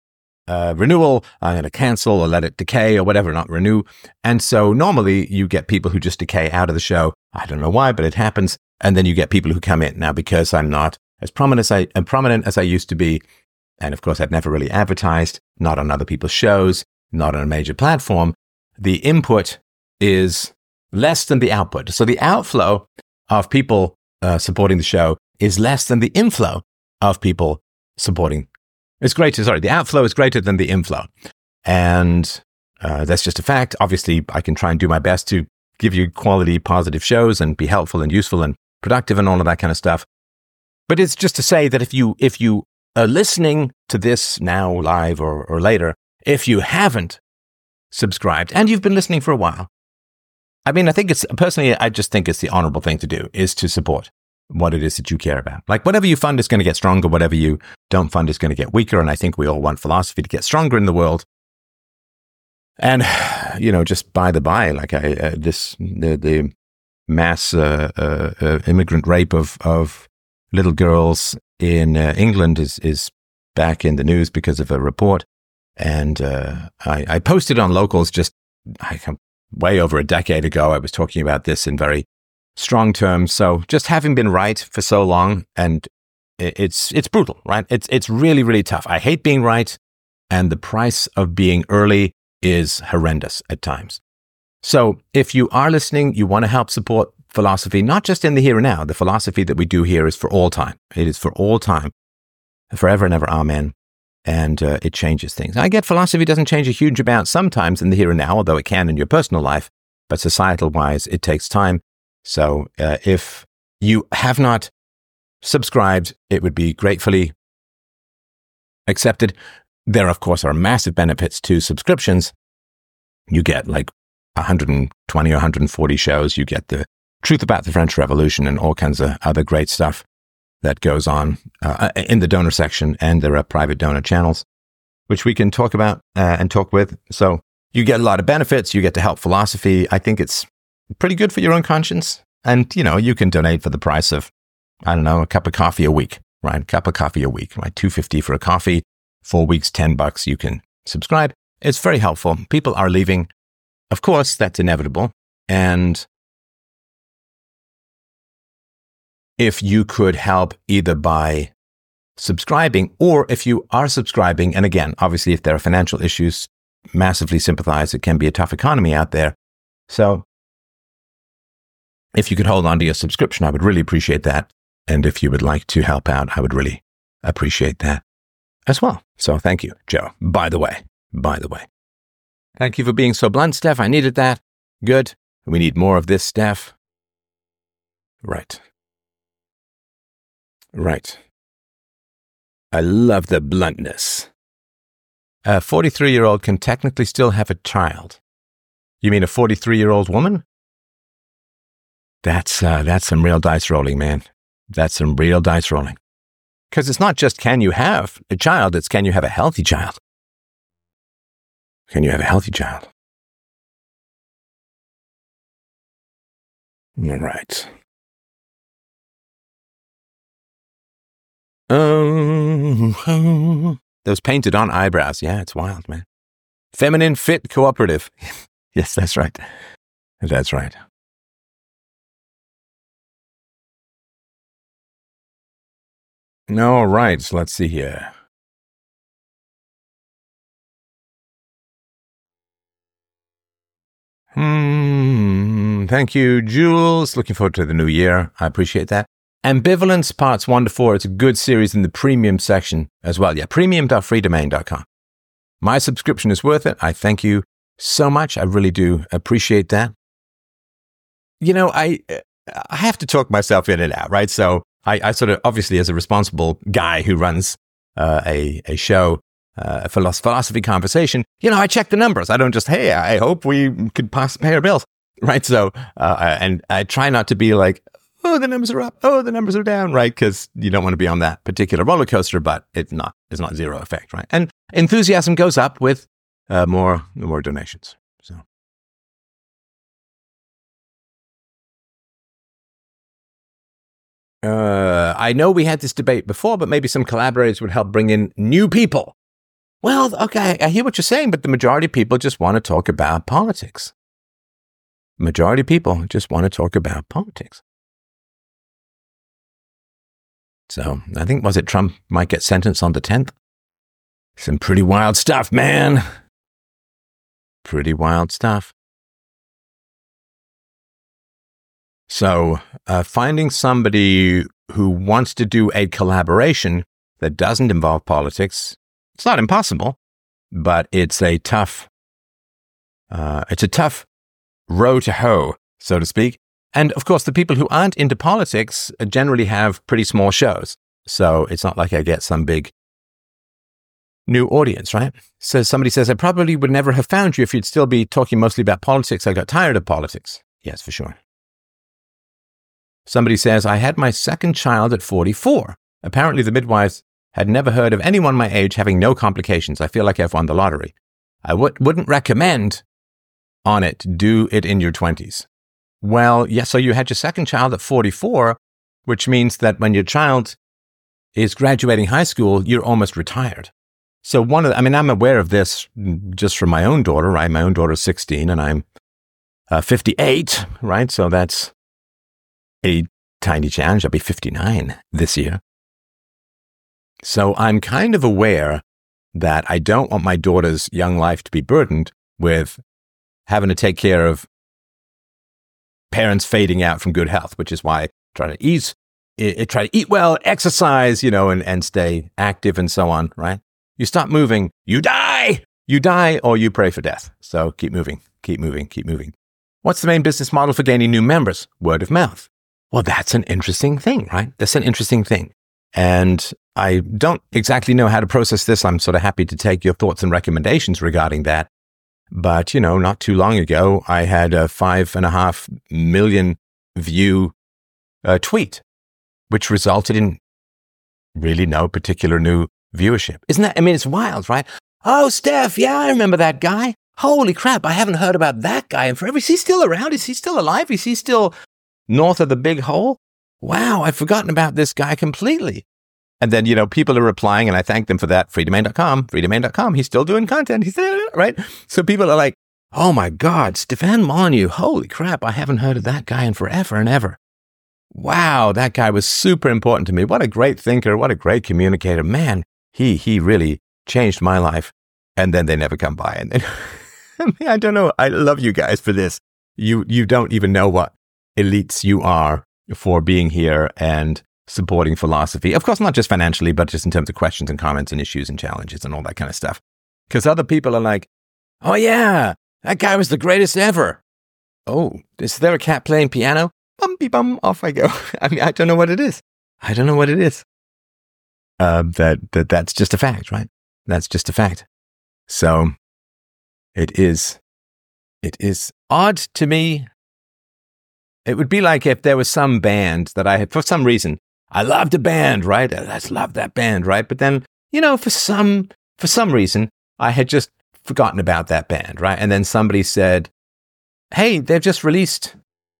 uh, renewal, I'm going to cancel or let it decay or whatever, not renew. And so normally you get people who just decay out of the show. I don't know why, but it happens. And then you get people who come in. Now, because I'm not as prominent as I, am prominent as I used to be, and of course I've never really advertised, not on other people's shows, not on a major platform, the input is less than the output. So the outflow of people uh, supporting the show is less than the inflow of people supporting. It's greater, sorry, the outflow is greater than the inflow. And uh, that's just a fact. Obviously, I can try and do my best to give you quality, positive shows and be helpful and useful and productive and all of that kind of stuff. But it's just to say that if you if you are listening to this now live or, or later, if you haven't subscribed and you've been listening for a while, I mean, I think it's, personally, I just think it's the honorable thing to do is to support what it is that you care about. Like whatever you fund is going to get stronger, whatever you don't fund is going to get weaker. And I think we all want philosophy to get stronger in the world. And, you know, just by the by, like I, uh, this, the, the mass uh, uh, uh, immigrant rape of, of little girls in uh, England is, is back in the news because of a report. And uh, I, I posted on Locals just I, way over a decade ago. I was talking about this in very strong terms. So just having been right for so long, and it's it's brutal, right? It's it's really, really tough. I hate being right, and the price of being early is horrendous at times. So if you are listening, you want to help support philosophy, not just in the here and now. The philosophy that we do here is for all time. It is for all time, forever and ever, amen. And uh, it changes things. I get philosophy doesn't change a huge amount sometimes in the here and now, although it can in your personal life, but societal-wise, it takes time. So uh, if you have not subscribed, it would be gratefully accepted. There, of course, are massive benefits to subscriptions. You get like one hundred twenty or one hundred forty shows. You get the truth about the French Revolution and all kinds of other great stuff that goes on uh, in the donor section. And there are private donor channels, which we can talk about uh, and talk with. So you get a lot of benefits. You get to help philosophy. I think it's pretty good for your own conscience. And, you know, you can donate for the price of, I don't know, a cup of coffee a week, right? A cup of coffee a week, right? two dollars and fifty cents for a coffee, four weeks, ten bucks. You can subscribe. It's very helpful. People are leaving. Of course, that's inevitable. And if you could help either by subscribing or if you are subscribing, and again, obviously, if there are financial issues, massively sympathize. It can be a tough economy out there. So if you could hold on to your subscription, I would really appreciate that. And if you would like to help out, I would really appreciate that as well. So thank you, Joe. By the way, by the way, thank you for being so blunt, Steph. I needed that. Good. We need more of this, Steph. Right. Right. I love the bluntness. A forty-three-year-old can technically still have a child. You mean a forty-three-year-old woman? That's uh, that's some real dice rolling, man. That's some real dice rolling. Because it's not just can you have a child, it's can you have a healthy child. Can you have a healthy child? All right. Oh, those painted on eyebrows. Yeah, it's wild, man. Feminine, fit, cooperative. Yes, that's right. That's right. All right, so let's see here. Hmm. Thank you, Jules. Looking forward to the new year. I appreciate that. Ambivalence parts one to four. It's a good series in the premium section as well. Yeah, premium dot free domain dot com. My subscription is worth it. I thank you so much. I really do appreciate that. You know, I I have to talk myself in and out, right? So I, I sort of, obviously, as a responsible guy who runs uh, a a show, uh, a philosophy conversation, you know, I check the numbers. I don't just, hey, I hope we could pass pay our bills, right? So, uh, and I try not to be like, oh, the numbers are up. Oh, the numbers are down, right? Because you don't want to be on that particular roller coaster, but it's not, it's not zero effect, right? And enthusiasm goes up with uh, more, more donations. So, uh, I know we had this debate before, but maybe some collaborators would help bring in new people. Well, okay, I hear what you're saying, but the majority of people just want to talk about politics. Majority of people just want to talk about politics. So I think, was it Trump might get sentenced on the tenth? Some pretty wild stuff, man. Pretty wild stuff. So uh, finding somebody who wants to do a collaboration that doesn't involve politics, it's not impossible, but it's a tough, uh, it's a tough row to hoe, so to speak. And of course, the people who aren't into politics generally have pretty small shows. So it's not like I get some big new audience, right? So somebody says, I probably would never have found you if you'd still be talking mostly about politics. I got tired of politics. Yes, for sure. Somebody says, I had my second child at forty-four. Apparently the midwives had never heard of anyone my age having no complications. I feel like I've won the lottery. I w- wouldn't recommend on it, do it in your twenties. Well, yes, yeah, so you had your second child at forty-four, which means that when your child is graduating high school, you're almost retired. So one of the, I mean, I'm aware of this just from my own daughter, right? My own daughter's sixteen and I'm uh, fifty-eight, right? So that's a tiny challenge. I'll be fifty-nine this year. So I'm kind of aware that I don't want my daughter's young life to be burdened with having to take care of parents fading out from good health, which is why I try to eat, I try to eat well, exercise, you know, and, and stay active and so on, right? You stop moving, you die, you die, or you pray for death. So keep moving, keep moving, keep moving. What's the main business model for gaining new members? Word of mouth. Well, that's an interesting thing, right? That's an interesting thing. And I don't exactly know how to process this. I'm sort of happy to take your thoughts and recommendations regarding that. But, you know, not too long ago, I had a five and a half million view uh, tweet, which resulted in really no particular new viewership. Isn't that, I mean, it's wild, right? Oh, Steph, yeah, I remember that guy. Holy crap, I haven't heard about that guy in forever. Is he still around? Is he still alive? Is he still north of the big hole? Wow, I've forgotten about this guy completely. And then, you know, people are replying, and I thank them for that. free domain dot com, free domain dot com. He's still doing content. He's still, right? So people are like, oh my God, Stefan Molyneux. Holy crap, I haven't heard of that guy in forever and ever. Wow, that guy was super important to me. What a great thinker. What a great communicator. Man, he he really changed my life. And then they never come by. And then, I mean, I don't know. I love you guys for this. You you don't even know what elites you are for being here and supporting philosophy. Of course, not just financially, but just in terms of questions and comments and issues and challenges and all that kind of stuff. Because other people are like, oh yeah, that guy was the greatest ever. Oh, is there a cat playing piano? Bum, be bum, off I go. I mean, I don't know what it is. I don't know what it is. Uh, that, that that's just a fact, right? That's just a fact. So it is, it is odd to me. It would be like if there was some band that I had, for some reason, I loved a band, right? I just loved that band, right? But then, you know, for some, for some reason, I had just forgotten about that band, right? And then somebody said, hey, they've just released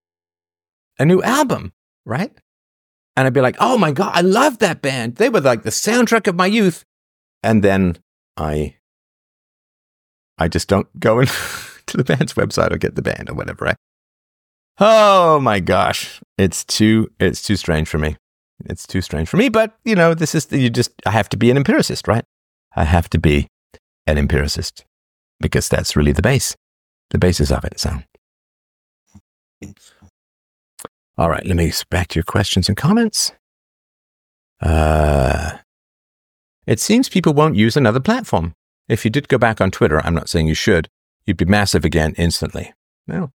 a new album, right? And I'd be like, oh my God, I love that band. They were like the soundtrack of my youth. And then I, I just don't go into the band's website or get the band or whatever, right? Oh my gosh. It's too, it's too strange for me. It's too strange for me, but you know, this is, you just, I have to be an empiricist, right? I have to be an empiricist because that's really the base, the basis of it. So, all right, let me get back to your questions and comments. Uh, it seems people won't use another platform. If you did go back on Twitter, I'm not saying you should, you'd be massive again instantly. No.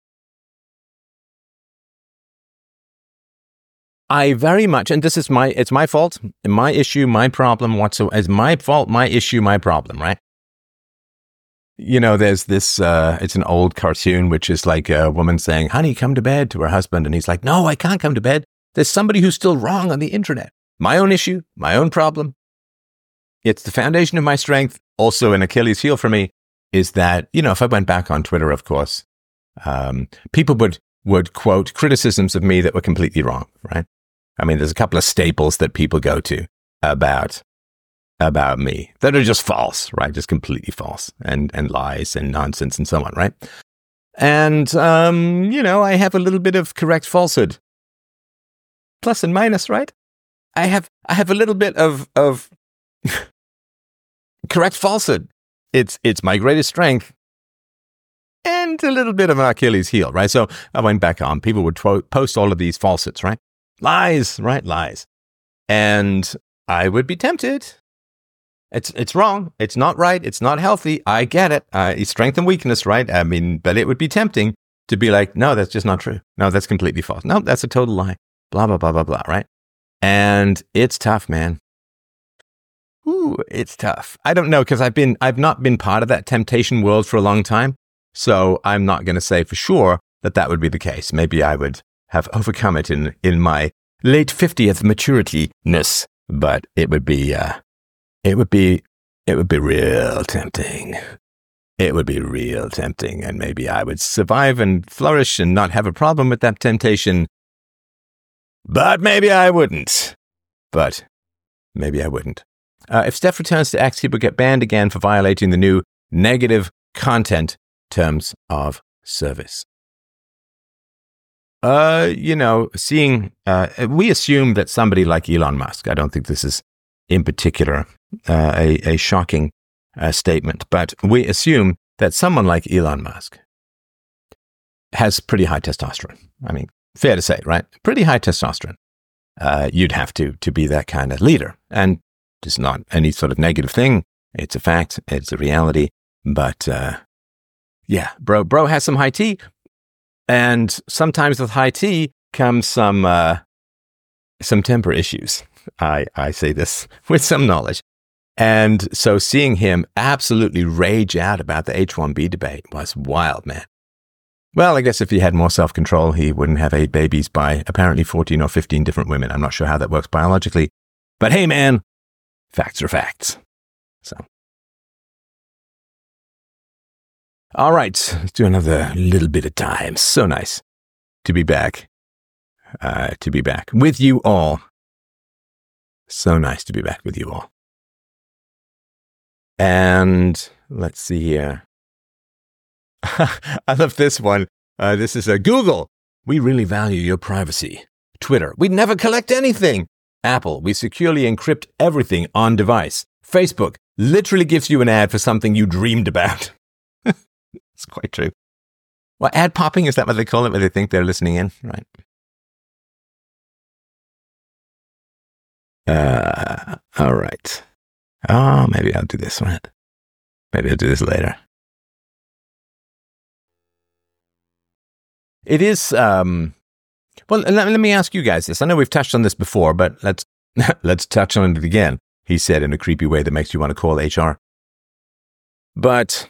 I very much, and this is my, it's my fault, my issue, my problem, whatsoever. It's my fault, my issue, my problem, right? You know, there's this, uh, it's an old cartoon, which is like a woman saying, honey, come to bed to her husband. And he's like, no, I can't come to bed. There's somebody who's still wrong on the internet. My own issue, my own problem. It's the foundation of my strength. Also an Achilles heel for me is that, you know, if I went back on Twitter, of course, um, people would, would quote criticisms of me that were completely wrong, right? I mean, there's a couple of staples that people go to about about me that are just false, right? Just completely false and, and lies and nonsense and so on, right? And, um, you know, I have a little bit of correct falsehood. Plus and minus, right? I have, I have a little bit of, of correct falsehood. It's, it's my greatest strength and a little bit of an Achilles heel, right? So I went back on. People would tw- post all of these falsehoods, right? Lies, right? Lies. And I would be tempted. It's it's wrong. It's not right. It's not healthy. I get it. Uh, it's strength and weakness, right? I mean, but it would be tempting to be like, no, that's just not true. No, that's completely false. No, that's a total lie. Blah, blah, blah, blah, blah, right? And it's tough, man. Ooh, it's tough. I don't know, because I've been, I've not been part of that temptation world for a long time. So I'm not going to say for sure that that would be the case. Maybe I would have overcome it in, in my late fiftieth maturity-ness, but it would be, uh, It would be, it would be real tempting. It would be real tempting, and maybe I would survive and flourish and not have a problem with that temptation. But maybe I wouldn't. But maybe I wouldn't. Uh, if Steph returns to X, he will get banned again for violating the new negative content terms of service. Uh, you know, seeing, uh, we assume that somebody like Elon Musk, I don't think this is in particular uh, a, a shocking uh, statement, but we assume that someone like Elon Musk has pretty high testosterone. I mean, fair to say, right? Pretty high testosterone. Uh, you'd have to to be that kind of leader. And it's not any sort of negative thing. It's a fact. It's a reality. But uh, yeah, bro, bro has some high tea. And sometimes with high tea comes some uh, some temper issues. I, I say this with some knowledge. And so seeing him absolutely rage out about the H one B debate was wild, man. Well, I guess if he had more self-control, he wouldn't have eight babies by apparently fourteen or fifteen different women. I'm not sure how that works biologically. But hey, man, facts are facts. So, all right, let's do another little bit of time. So nice to be back, uh, to be back with you all. So nice to be back with you all. And let's see here. I love this one. Uh, this is a Google. We really value your privacy. Twitter. We never collect anything. Apple. We securely encrypt everything on device. Facebook literally gives you an ad for something you dreamed about. It's quite true. Well, ad popping, is that what they call it, where they think they're listening in? Right. Uh, all right. Oh, maybe I'll do this one. Maybe I'll do this later. It is, um, well, let, let me ask you guys this. I know we've touched on this before, but let's, let's touch on it again. He said in a creepy way that makes you want to call H R. But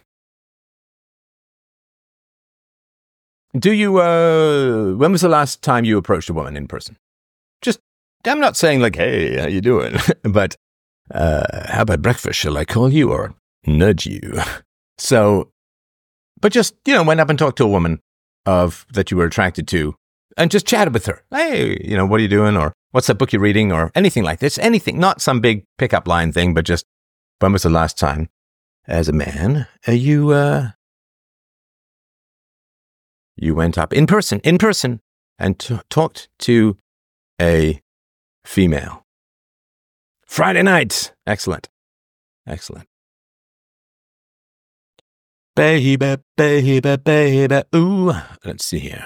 do you, uh, when was the last time you approached a woman in person? Just, I'm not saying like, hey, how you doing? But, uh, how about breakfast? Shall I call you or nudge you? So, but just, you know, went up and talked to a woman of that you were attracted to and just chatted with her. Hey, you know, what are you doing? Or what's that book you're reading? Or anything like this. Anything, not some big pickup line thing, but just, when was the last time as a man uh, you, uh, you went up in person, in person and t- talked to a female. Friday night. Excellent. Excellent. Baby, baby, baby, ooh. Let's see here.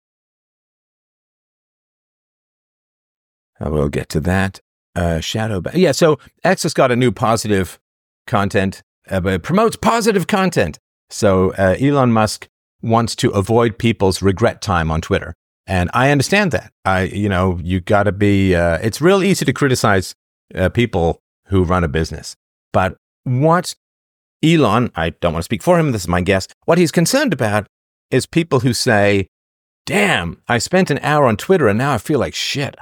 I will get to that. Uh, shadow. Ba- yeah, so X has got a new positive content, uh, but it promotes positive content. So uh, Elon Musk wants to avoid people's regret time on Twitter. And I understand that. I, you know, you got to be, uh, it's real easy to criticize uh, people who run a business. But what Elon, I don't want to speak for him, this is my guess, what he's concerned about is people who say, damn, I spent an hour on Twitter and now I feel like shit.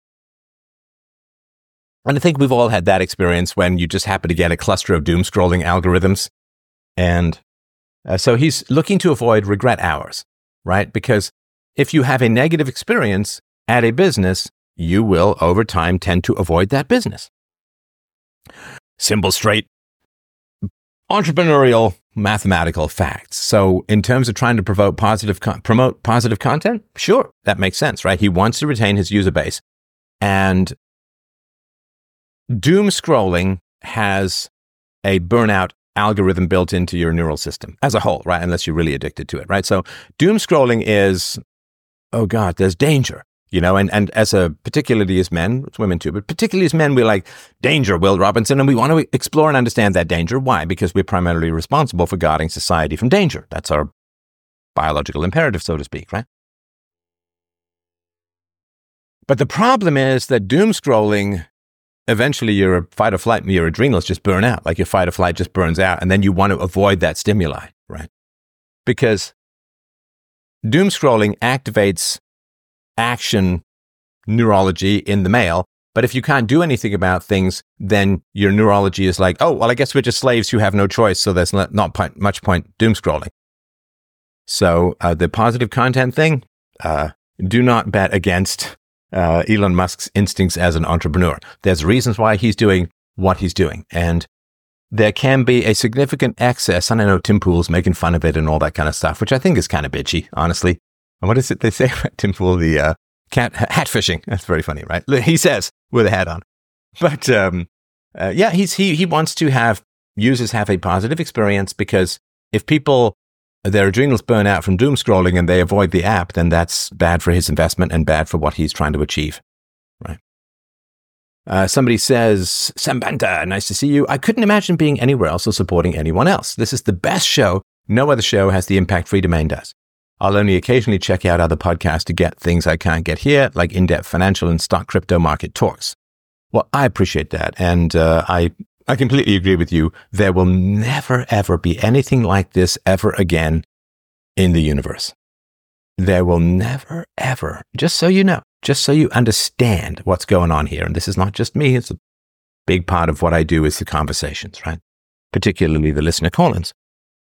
And I think we've all had that experience when you just happen to get a cluster of doom scrolling algorithms. And uh, so he's looking to avoid regret hours, right? Because if you have a negative experience at a business, you will over time tend to avoid that business. simple, straight, entrepreneurial, mathematical facts. So in terms of trying to promote positive, con- promote positive content, sure, that makes sense, right? He wants to retain his user base. And doom scrolling has a burnout algorithm built into your neural system as a whole, right? Unless you're really addicted to it, right? So doom scrolling is, oh God, there's danger. You know, and, and as a, particularly as men, it's women too, but particularly as men, we're like, danger, Will Robinson, and we want to explore and understand that danger. Why? Because we're primarily responsible for guarding society from danger. That's our biological imperative, so to speak, right? But the problem is that doom scrolling, eventually your fight or flight, your adrenals just burn out, like your fight or flight just burns out, and then you want to avoid that stimuli, right? Because doom scrolling activates action neurology in the male. But if you can't do anything about things, then your neurology is like, oh, well, I guess we're just slaves who have no choice. So there's not, not point, much point doom scrolling. So uh, the positive content thing, uh, do not bet against uh, Elon Musk's instincts as an entrepreneur. There's reasons why he's doing what he's doing. And there can be a significant excess. And I know Tim Pool's making fun of it and all that kind of stuff, which I think is kind of bitchy, honestly. And what is it they say about Tim Pool? The uh, cat hat fishing. That's very funny, right? He says with a hat on. But um, uh, yeah, he's he he wants to have users have a positive experience, because if people, their adrenals burn out from doom scrolling and they avoid the app, then that's bad for his investment and bad for what he's trying to achieve, right? Uh, somebody says, Sambanta, nice to see you. I couldn't imagine being anywhere else or supporting anyone else. This is the best show. No other show has the impact Free Domain does. I'll only occasionally check out other podcasts to get things I can't get here, like in-depth financial and stock crypto market talks. Well, I appreciate that. And uh, I, I completely agree with you. There will never, ever be anything like this ever again in the universe. There will never, ever, just so you know, just so you understand what's going on here. And this is not just me. It's a big part of what I do is the conversations, right? Particularly the listener call-ins.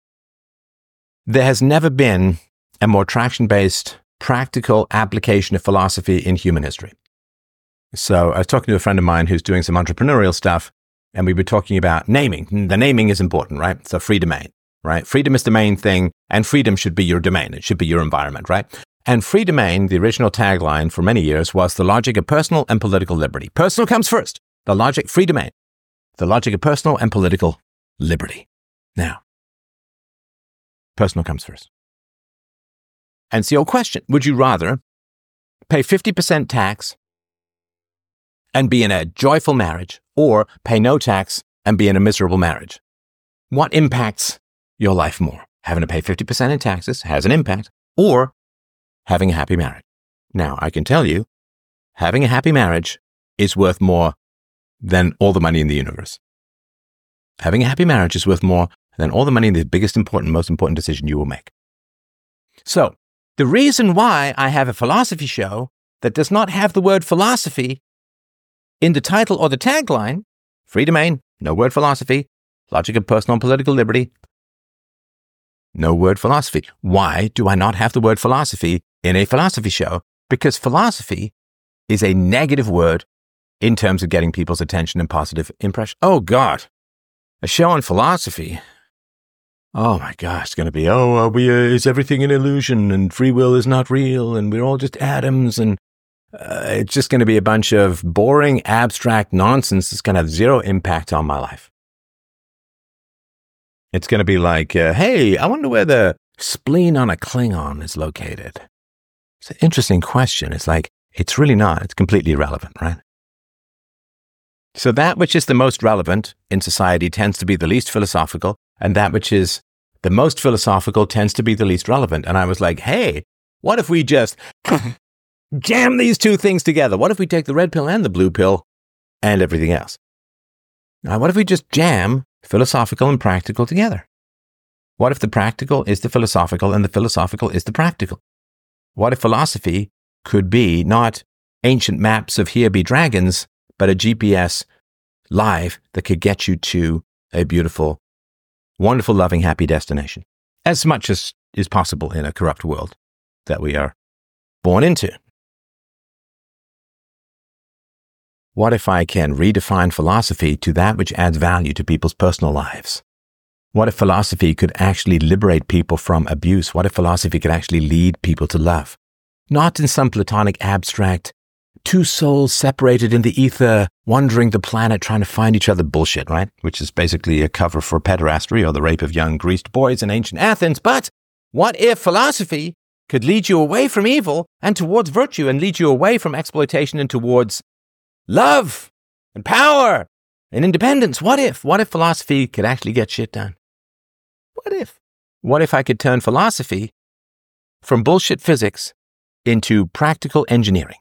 There has never been a more traction-based, practical application of philosophy in human history. So I was talking to a friend of mine who's doing some entrepreneurial stuff, and we were talking about naming. The naming is important, right? So free domain, right? Freedom is the main thing, and freedom should be your domain. It should be your environment, right? And free domain, the original tagline for many years, was the logic of personal and political liberty. Personal comes first. The logic, free domain. The logic of personal and political liberty. Now, personal comes first. And it's your question. Would you rather pay fifty percent tax and be in a joyful marriage, or pay no tax and be in a miserable marriage? What impacts your life more? Having to pay fifty percent in taxes has an impact, or having a happy marriage? Now, I can tell you, having a happy marriage is worth more than all the money in the universe. Having a happy marriage is worth more than all the money in the biggest important, most important decision you will make. So, the reason why I have a philosophy show that does not have the word philosophy in the title or the tagline, free domain, no word philosophy, logic of personal and political liberty, no word philosophy. Why do I not have the word philosophy in a philosophy show? Because philosophy is a negative word in terms of getting people's attention and positive impression. Oh, God, a show on philosophy. Oh my gosh, it's going to be, oh, uh, we, uh, is everything an illusion and free will is not real and we're all just atoms, and uh, it's just going to be a bunch of boring, abstract nonsense that's going to have zero impact on my life. It's going to be like, uh, hey, I wonder where the spleen on a Klingon is located. It's an interesting question. It's like, it's really not. It's completely irrelevant, right? So that which is the most relevant in society tends to be the least philosophical, and that which is the most philosophical tends to be the least relevant. And I was like, hey, what if we just jam these two things together? What if we take the red pill and the blue pill and everything else? Now, what if we just jam philosophical and practical together? What if the practical is the philosophical and the philosophical is the practical? What if philosophy could be not ancient maps of here be dragons, but a G P S live that could get you to a beautiful, wonderful, loving, happy destination, as much as is possible in a corrupt world that we are born into? what if I can redefine philosophy to that which adds value to people's personal lives? What if philosophy could actually liberate people from abuse? What if philosophy could actually lead people to love? Not in some platonic abstract, two souls separated in the ether, wandering the planet trying to find each other bullshit, right? Which is basically a cover for pederasty or the rape of young Greased boys in ancient Athens. But what if philosophy could lead you away from evil and towards virtue, and lead you away from exploitation and towards love and power and independence? What if? What if philosophy could actually get shit done? What if? What if I could turn philosophy from bullshit physics into practical engineering?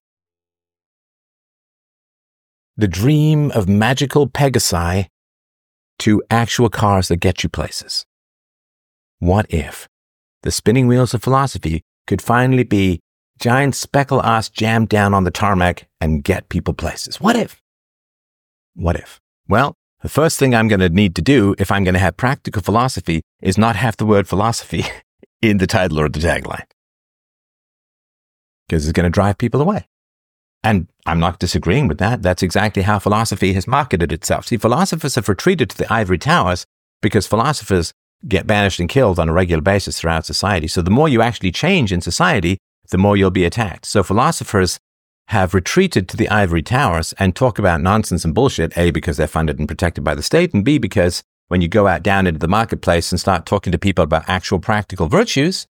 The dream of magical Pegasi to actual cars that get you places. What if the spinning wheels of philosophy could finally be giant speckle ass jammed down on the tarmac and get people places? What if? What if? Well, the first thing I'm going to need to do if I'm going to have practical philosophy is not have the word philosophy in the title or the tagline, because it's going to drive people away. And I'm not disagreeing with that. That's exactly how philosophy has marketed itself. See, philosophers have retreated to the ivory towers because philosophers get banished and killed on a regular basis throughout society. So the more you actually change in society, the more you'll be attacked. So philosophers have retreated to the ivory towers and talk about nonsense and bullshit, A, because they're funded and protected by the state, and B, because when you go out down into the marketplace and start talking to people about actual practical virtues,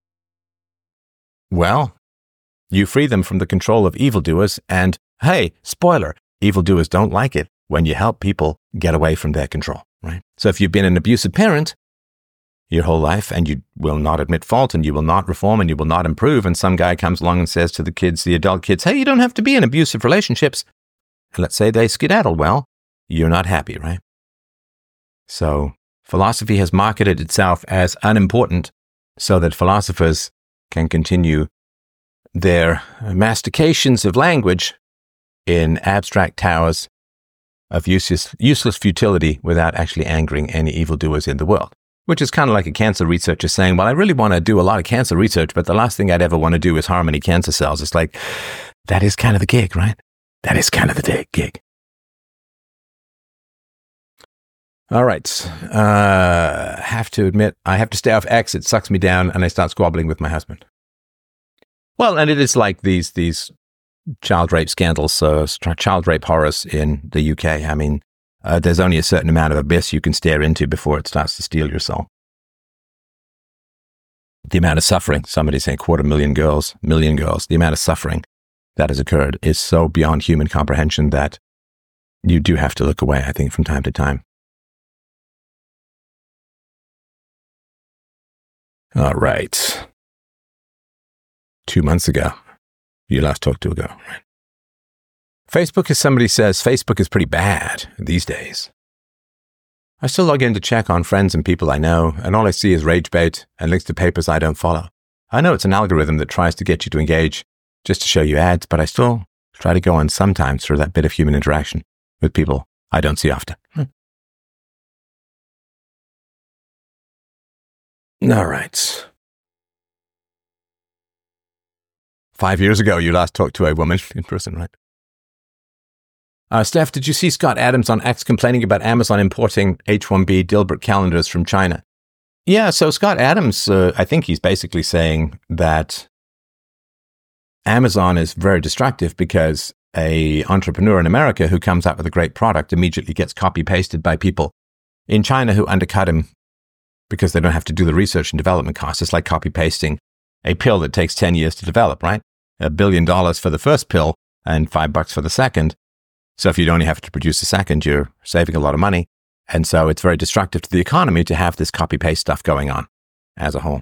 well, you free them from the control of evildoers. And hey, spoiler, evildoers don't like it when you help people get away from their control, right? So if you've been an abusive parent your whole life and you will not admit fault and you will not reform and you will not improve, and some guy comes along and says to the kids, the adult kids, hey, you don't have to be in abusive relationships, and let's say they skedaddle, well, you're not happy, right? So philosophy has marketed itself as unimportant so that philosophers can continue their mastications of language in abstract towers of useless, useless futility without actually angering any evildoers in the world. Which is kind of like a cancer researcher saying, well, I really want to do a lot of cancer research, but the last thing I'd ever want to do is harm any cancer cells. It's like, that is kind of the gig, right? That is kind of the gig. All right. Uh, have to admit, I have to stay off X. It sucks me down and I start squabbling with my husband. Well, and it is like these these child rape scandals, uh, child rape horrors in the U K. I mean, uh, there's only a certain amount of abyss you can stare into before it starts to steal your soul. The amount of suffering, somebody's saying quarter million girls, million girls, the amount of suffering that has occurred is so beyond human comprehension that you do have to look away, I think, from time to time. All right. Two months ago, you last talked to a girl, right? Facebook, as somebody says, Facebook is pretty bad these days. I still log in to check on friends and people I know, and all I see is rage bait and links to papers I don't follow. I know it's an algorithm that tries to get you to engage just to show you ads, but I still try to go on sometimes for that bit of human interaction with people I don't see often. Hmm. All right. Five years ago, you last talked to a woman in person, right? Uh, Steph, did you see Scott Adams on X complaining about Amazon importing H one B Dilbert calendars from China? Yeah, so Scott Adams, uh, I think he's basically saying that Amazon is very destructive because a entrepreneur in America who comes up with a great product immediately gets copy-pasted by people in China who undercut him because they don't have to do the research and development costs. It's like copy-pasting a pill that takes ten years to develop, right? A billion dollars for the first pill and five bucks for the second. So if you'd only have to produce a second, you're saving a lot of money. And so it's very destructive to the economy to have this copy-paste stuff going on as a whole.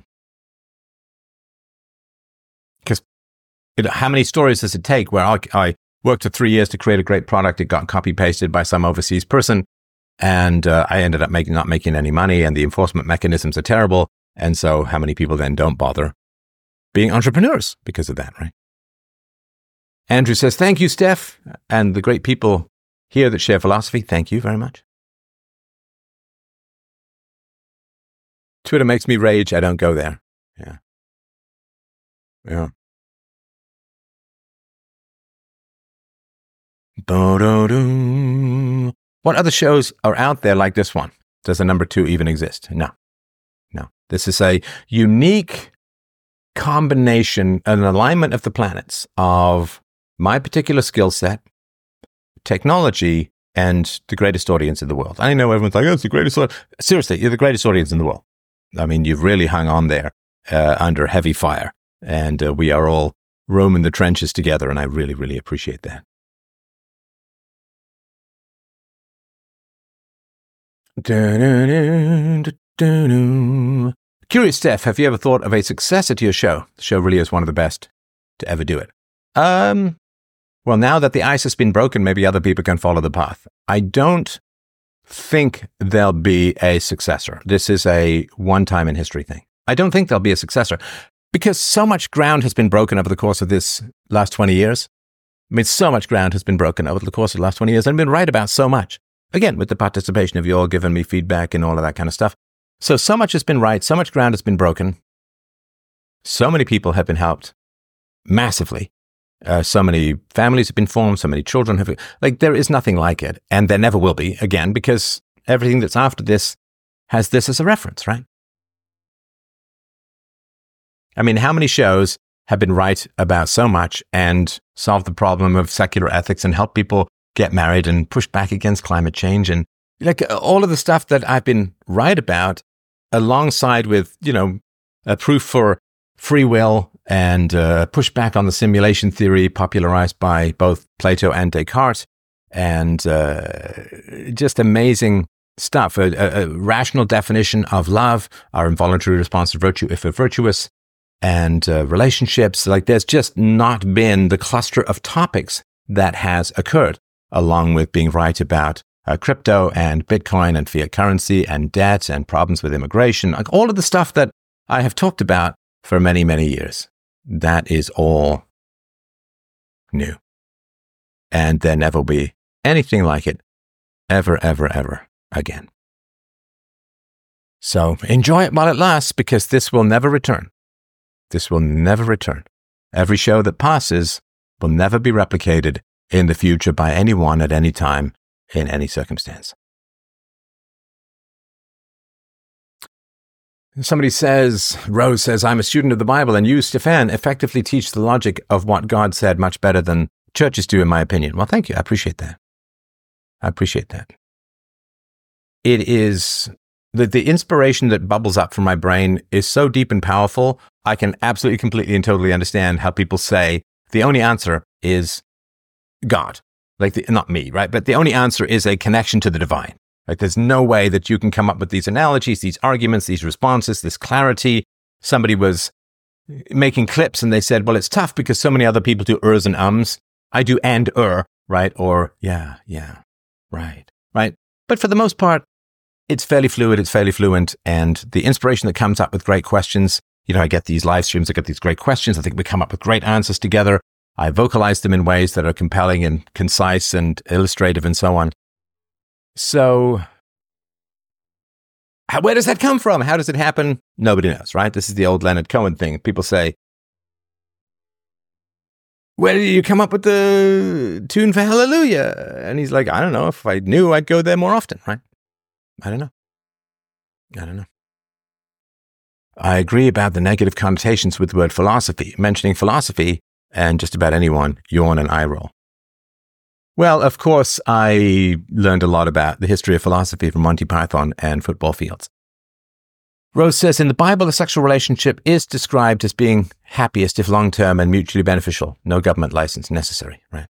Because how many stories does it take where I, I worked for three years to create a great product, it got copy-pasted by some overseas person, and uh, I ended up making not making any money, and the enforcement mechanisms are terrible. And so how many people then don't bother being entrepreneurs because of that, right? Andrew says, thank you, Steph, and the great people here that share philosophy. Thank you very much. Twitter makes me rage. I don't go there. Yeah. Yeah. Bo-do-doo. What other shows are out there like this one? Does a number two even exist? No. No. This is a unique combination, an alignment of the planets of my particular skill set, technology, and the greatest audience in the world. I know everyone's like, oh, it's the greatest audience. Seriously, you're the greatest audience in the world. I mean, you've really hung on there uh, under heavy fire. And uh, we are all roaming the trenches together, and I really, really appreciate that. Curious Steph, have you ever thought of a successor to your show? The show really is one of the best to ever do it. Um, well, now that the ice has been broken, maybe other people can follow the path. I don't think there'll be a successor. This is a one-time in history thing. I don't think there'll be a successor because so much ground has been broken over the course of this last twenty years. I mean, so much ground has been broken over the course of the last twenty years. I've been right about so much. Again, with the participation of you all giving me feedback and all of that kind of stuff. So, so much has been right. So much ground has been broken. So many people have been helped massively. Uh, so many families have been formed. So many children have, like, there is nothing like it. And there never will be again, because everything that's after this has this as a reference, right? I mean, how many shows have been right about so much and solved the problem of secular ethics and helped people get married and push back against climate change and like all of the stuff that I've been right about, alongside with, you know, a proof for free will and uh, push back on the simulation theory popularized by both Plato and Descartes, and uh, just amazing stuff. A, a, a rational definition of love, our involuntary response to virtue if we're virtuous, and uh, relationships. Like, there's just not been the cluster of topics that has occurred, along with being right about uh, crypto and Bitcoin and fiat currency and debt and problems with immigration, like all of the stuff that I have talked about for many, many years. That is all new. And there never will be anything like it ever, ever, ever again. So enjoy it while it lasts, because this will never return. This will never return. Every show that passes will never be replicated in the future by anyone at any time, in any circumstance. Somebody says, Rose says, I'm a student of the Bible, and you, Stefan, effectively teach the logic of what God said much better than churches do, in my opinion. Well, thank you. I appreciate that. I appreciate that. It is, the, the inspiration that bubbles up from my brain is so deep and powerful, I can absolutely, completely, and totally understand how people say the only answer is God. Like, the, not me, right? But the only answer is a connection to the divine. Like, there's no way that you can come up with these analogies, these arguments, these responses, this clarity. Somebody was making clips and they said, well, it's tough because so many other people do ers and ums. I do and er, right? Or yeah, yeah, right, right. But for the most part, it's fairly fluid, it's fairly fluent. And the inspiration that comes up with great questions, you know, I get these live streams, I get these great questions. I think we come up with great answers together. I vocalize them in ways that are compelling and concise and illustrative and so on. So, how, where does that come from? How does it happen? Nobody knows, right? This is the old Leonard Cohen thing. People say, where did you come up with the tune for Hallelujah? And he's like, I don't know. If I knew, I'd go there more often, right? I don't know. I don't know. I agree about the negative connotations with the word philosophy. Mentioning philosophy, and just about anyone, yawn and eye roll. Well, of course, I learned a lot about the history of philosophy from Monty Python and football fields. Rose says, in the Bible, a sexual relationship is described as being happiest if long-term and mutually beneficial. No government license necessary, right?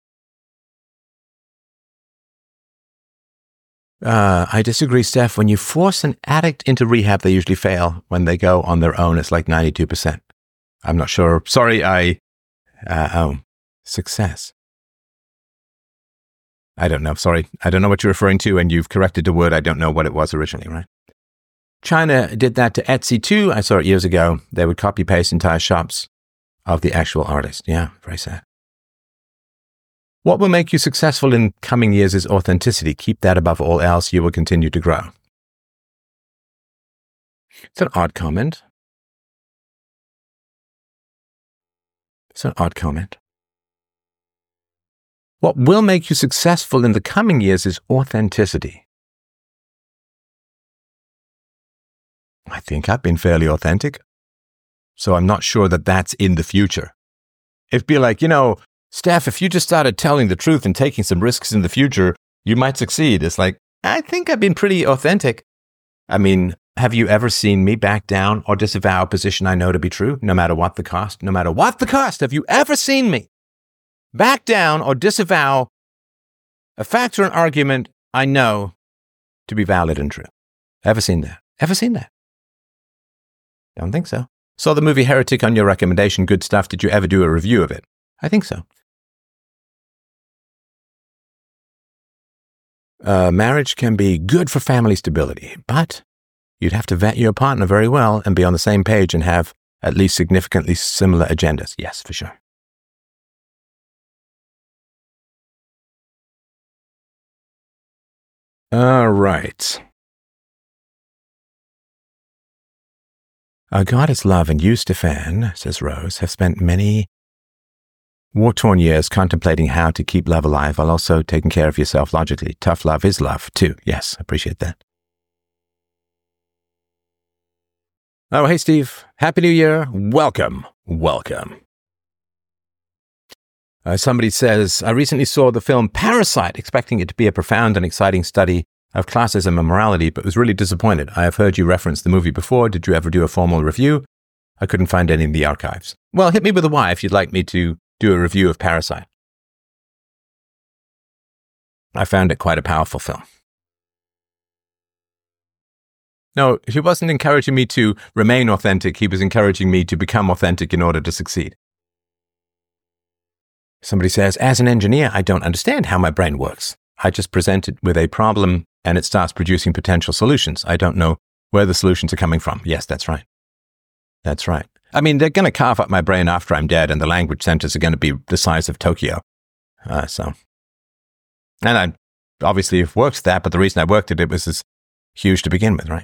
Uh, I disagree, Steph. When you force an addict into rehab, they usually fail. When they go on their own, it's like ninety-two percent. I'm not sure. Sorry, I... Uh, oh, success. I don't know. Sorry. I don't know what you're referring to, and you've corrected the word. I don't know what it was originally, right? China did that to Etsy too. I saw it years ago. They would copy paste entire shops of the actual artist. Yeah, very sad. What will make you successful in coming years is authenticity. Keep that above all else. You will continue to grow. It's an odd comment. It's an odd comment. What will make you successful in the coming years is authenticity. I think I've been fairly authentic, so I'm not sure that that's in the future. It'd be like, you know, Steph, if you just started telling the truth and taking some risks in the future, you might succeed. It's like, I think I've been pretty authentic. I mean, have you ever seen me back down or disavow a position I know to be true, no matter what the cost? No matter what the cost, have you ever seen me back down or disavow a fact or an argument I know to be valid and true? Ever seen that? Ever seen that? Don't think so. Saw the movie Heretic on your recommendation. Good stuff. Did you ever do a review of it? I think so. Uh, marriage can be good for family stability, but you'd have to vet your partner very well and be on the same page and have at least significantly similar agendas. Yes, for sure. All right. Uh, God is love, and you, Stefan, says Rose, have spent many war-torn years contemplating how to keep love alive while also taking care of yourself logically. Tough love is love, too. Yes, appreciate that. Oh, hey, Steve. Happy New Year. Welcome. Welcome. Uh, somebody says, I recently saw the film Parasite, expecting it to be a profound and exciting study of classism and morality, but was really disappointed. I have heard you reference the movie before. Did you ever do a formal review? I couldn't find any in the archives. Well, hit me with a Y if you'd like me to do a review of Parasite. I found it quite a powerful film. No, he wasn't encouraging me to remain authentic. He was encouraging me to become authentic in order to succeed. Somebody says, as an engineer, I don't understand how my brain works. I just present it with a problem and it starts producing potential solutions. I don't know where the solutions are coming from. Yes, that's right. That's right. I mean, they're going to carve up my brain after I'm dead, and the language centers are going to be the size of Tokyo. Uh, so, and I obviously have worked that, but the reason I worked it, it was as huge to begin with, right?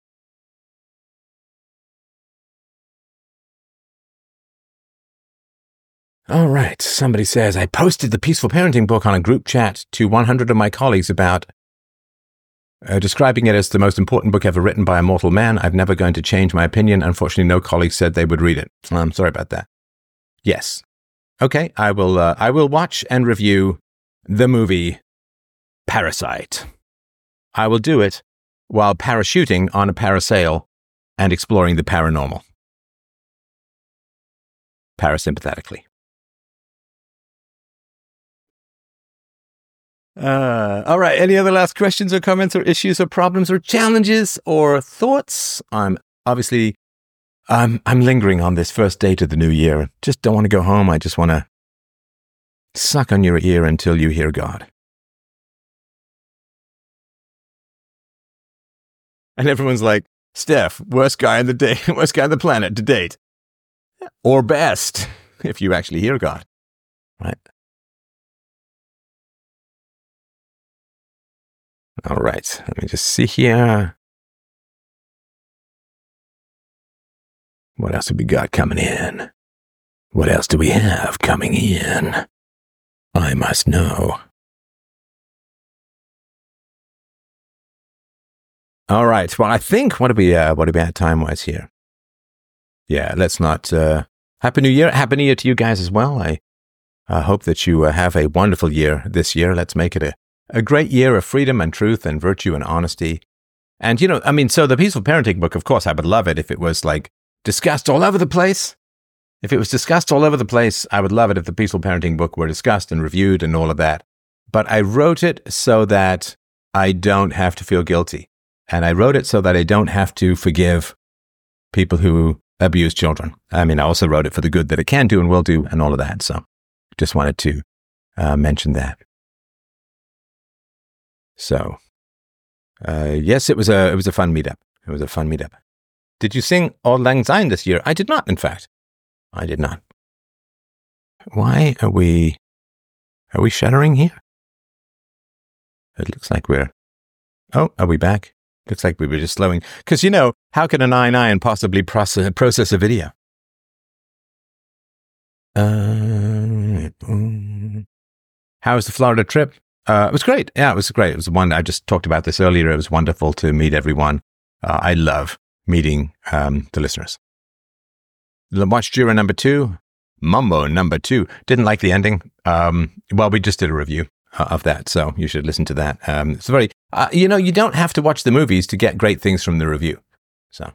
All right. Somebody says, I posted the Peaceful Parenting book on a group chat to one hundred of my colleagues about uh, describing it as the most important book ever written by a mortal man. I'm never going to change my opinion. Unfortunately, no colleagues said they would read it. I'm sorry about that. Yes. Okay. I will, uh, I will watch and review the movie Parasite. I will do it while parachuting on a parasail and exploring the paranormal. Parasympathetically. Uh, all right. Any other last questions or comments or issues or problems or challenges or thoughts? I'm obviously, I'm, I'm lingering on this first day to the new year. Just don't want to go home. I just want to suck on your ear until you hear God. And everyone's like, Steph, worst guy in the day, worst guy on the planet to date. Or best, if you actually hear God. Right? All right, let me just see here. What else have we got coming in? What else do we have coming in? I must know. All right, well, I think, what are we, uh, what are we at time-wise here? Yeah, let's not, uh, Happy New Year. Happy New Year to you guys as well. I uh, hope that you uh, have a wonderful year this year. Let's make it a A great year of freedom and truth and virtue and honesty. And, you know, I mean, so the Peaceful Parenting book, of course, I would love it if it was, like, discussed all over the place. If it was discussed all over the place, I would love it if the Peaceful Parenting book were discussed and reviewed and all of that. But I wrote it so that I don't have to feel guilty. And I wrote it so that I don't have to forgive people who abuse children. I mean, I also wrote it for the good that it can do and will do and all of that. So just wanted to uh, mention that. So, uh, yes, it was a it was a fun meetup. It was a fun meetup. Did you sing Auld Lang Syne this year? I did not, in fact. I did not. Why are we, are we shuddering here? It looks like we're, oh, are we back? Looks like we were just slowing. Because, you know, how can an i nine possibly process, process a video? Uh, How was the Florida trip? Uh, it was great. Yeah, it was great. It was one, I just talked about this earlier. It was wonderful to meet everyone. Uh, I love meeting um, the listeners. Watched Jura number two, Mumbo number two. Didn't like the ending. Um, well, we just did a review uh, of that, so you should listen to that. Um, it's very, uh, you know, you don't have to watch the movies to get great things from the review. So.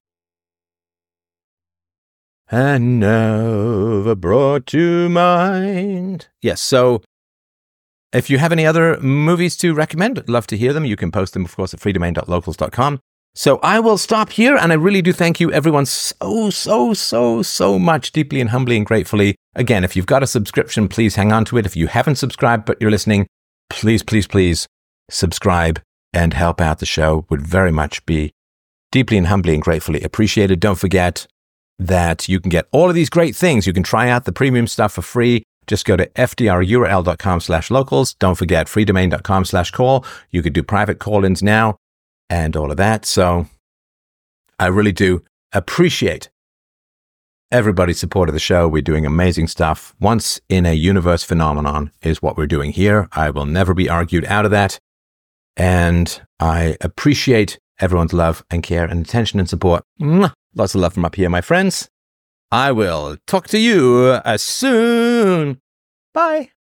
And never brought to mind. Yes, so if you have any other movies to recommend, I'd love to hear them. You can post them, of course, at freedomain dot locals dot com. So I will stop here, and I really do thank you, everyone, so, so, so, so much, deeply and humbly and gratefully. Again, if you've got a subscription, please hang on to it. If you haven't subscribed but you're listening, please, please, please subscribe and help out the show. Would very much be deeply and humbly and gratefully appreciated. Don't forget that you can get all of these great things. You can try out the premium stuff for free. Just go to fdrurl.com slash locals. Don't forget freedomain.com slash call. You could do private call-ins now and all of that. So I really do appreciate everybody's support of the show. We're doing amazing stuff. Once in a universe phenomenon is what we're doing here. I will never be argued out of that. And I appreciate everyone's love and care and attention and support. Mwah! Lots of love from up here, my friends. I will talk to you as soon. Bye.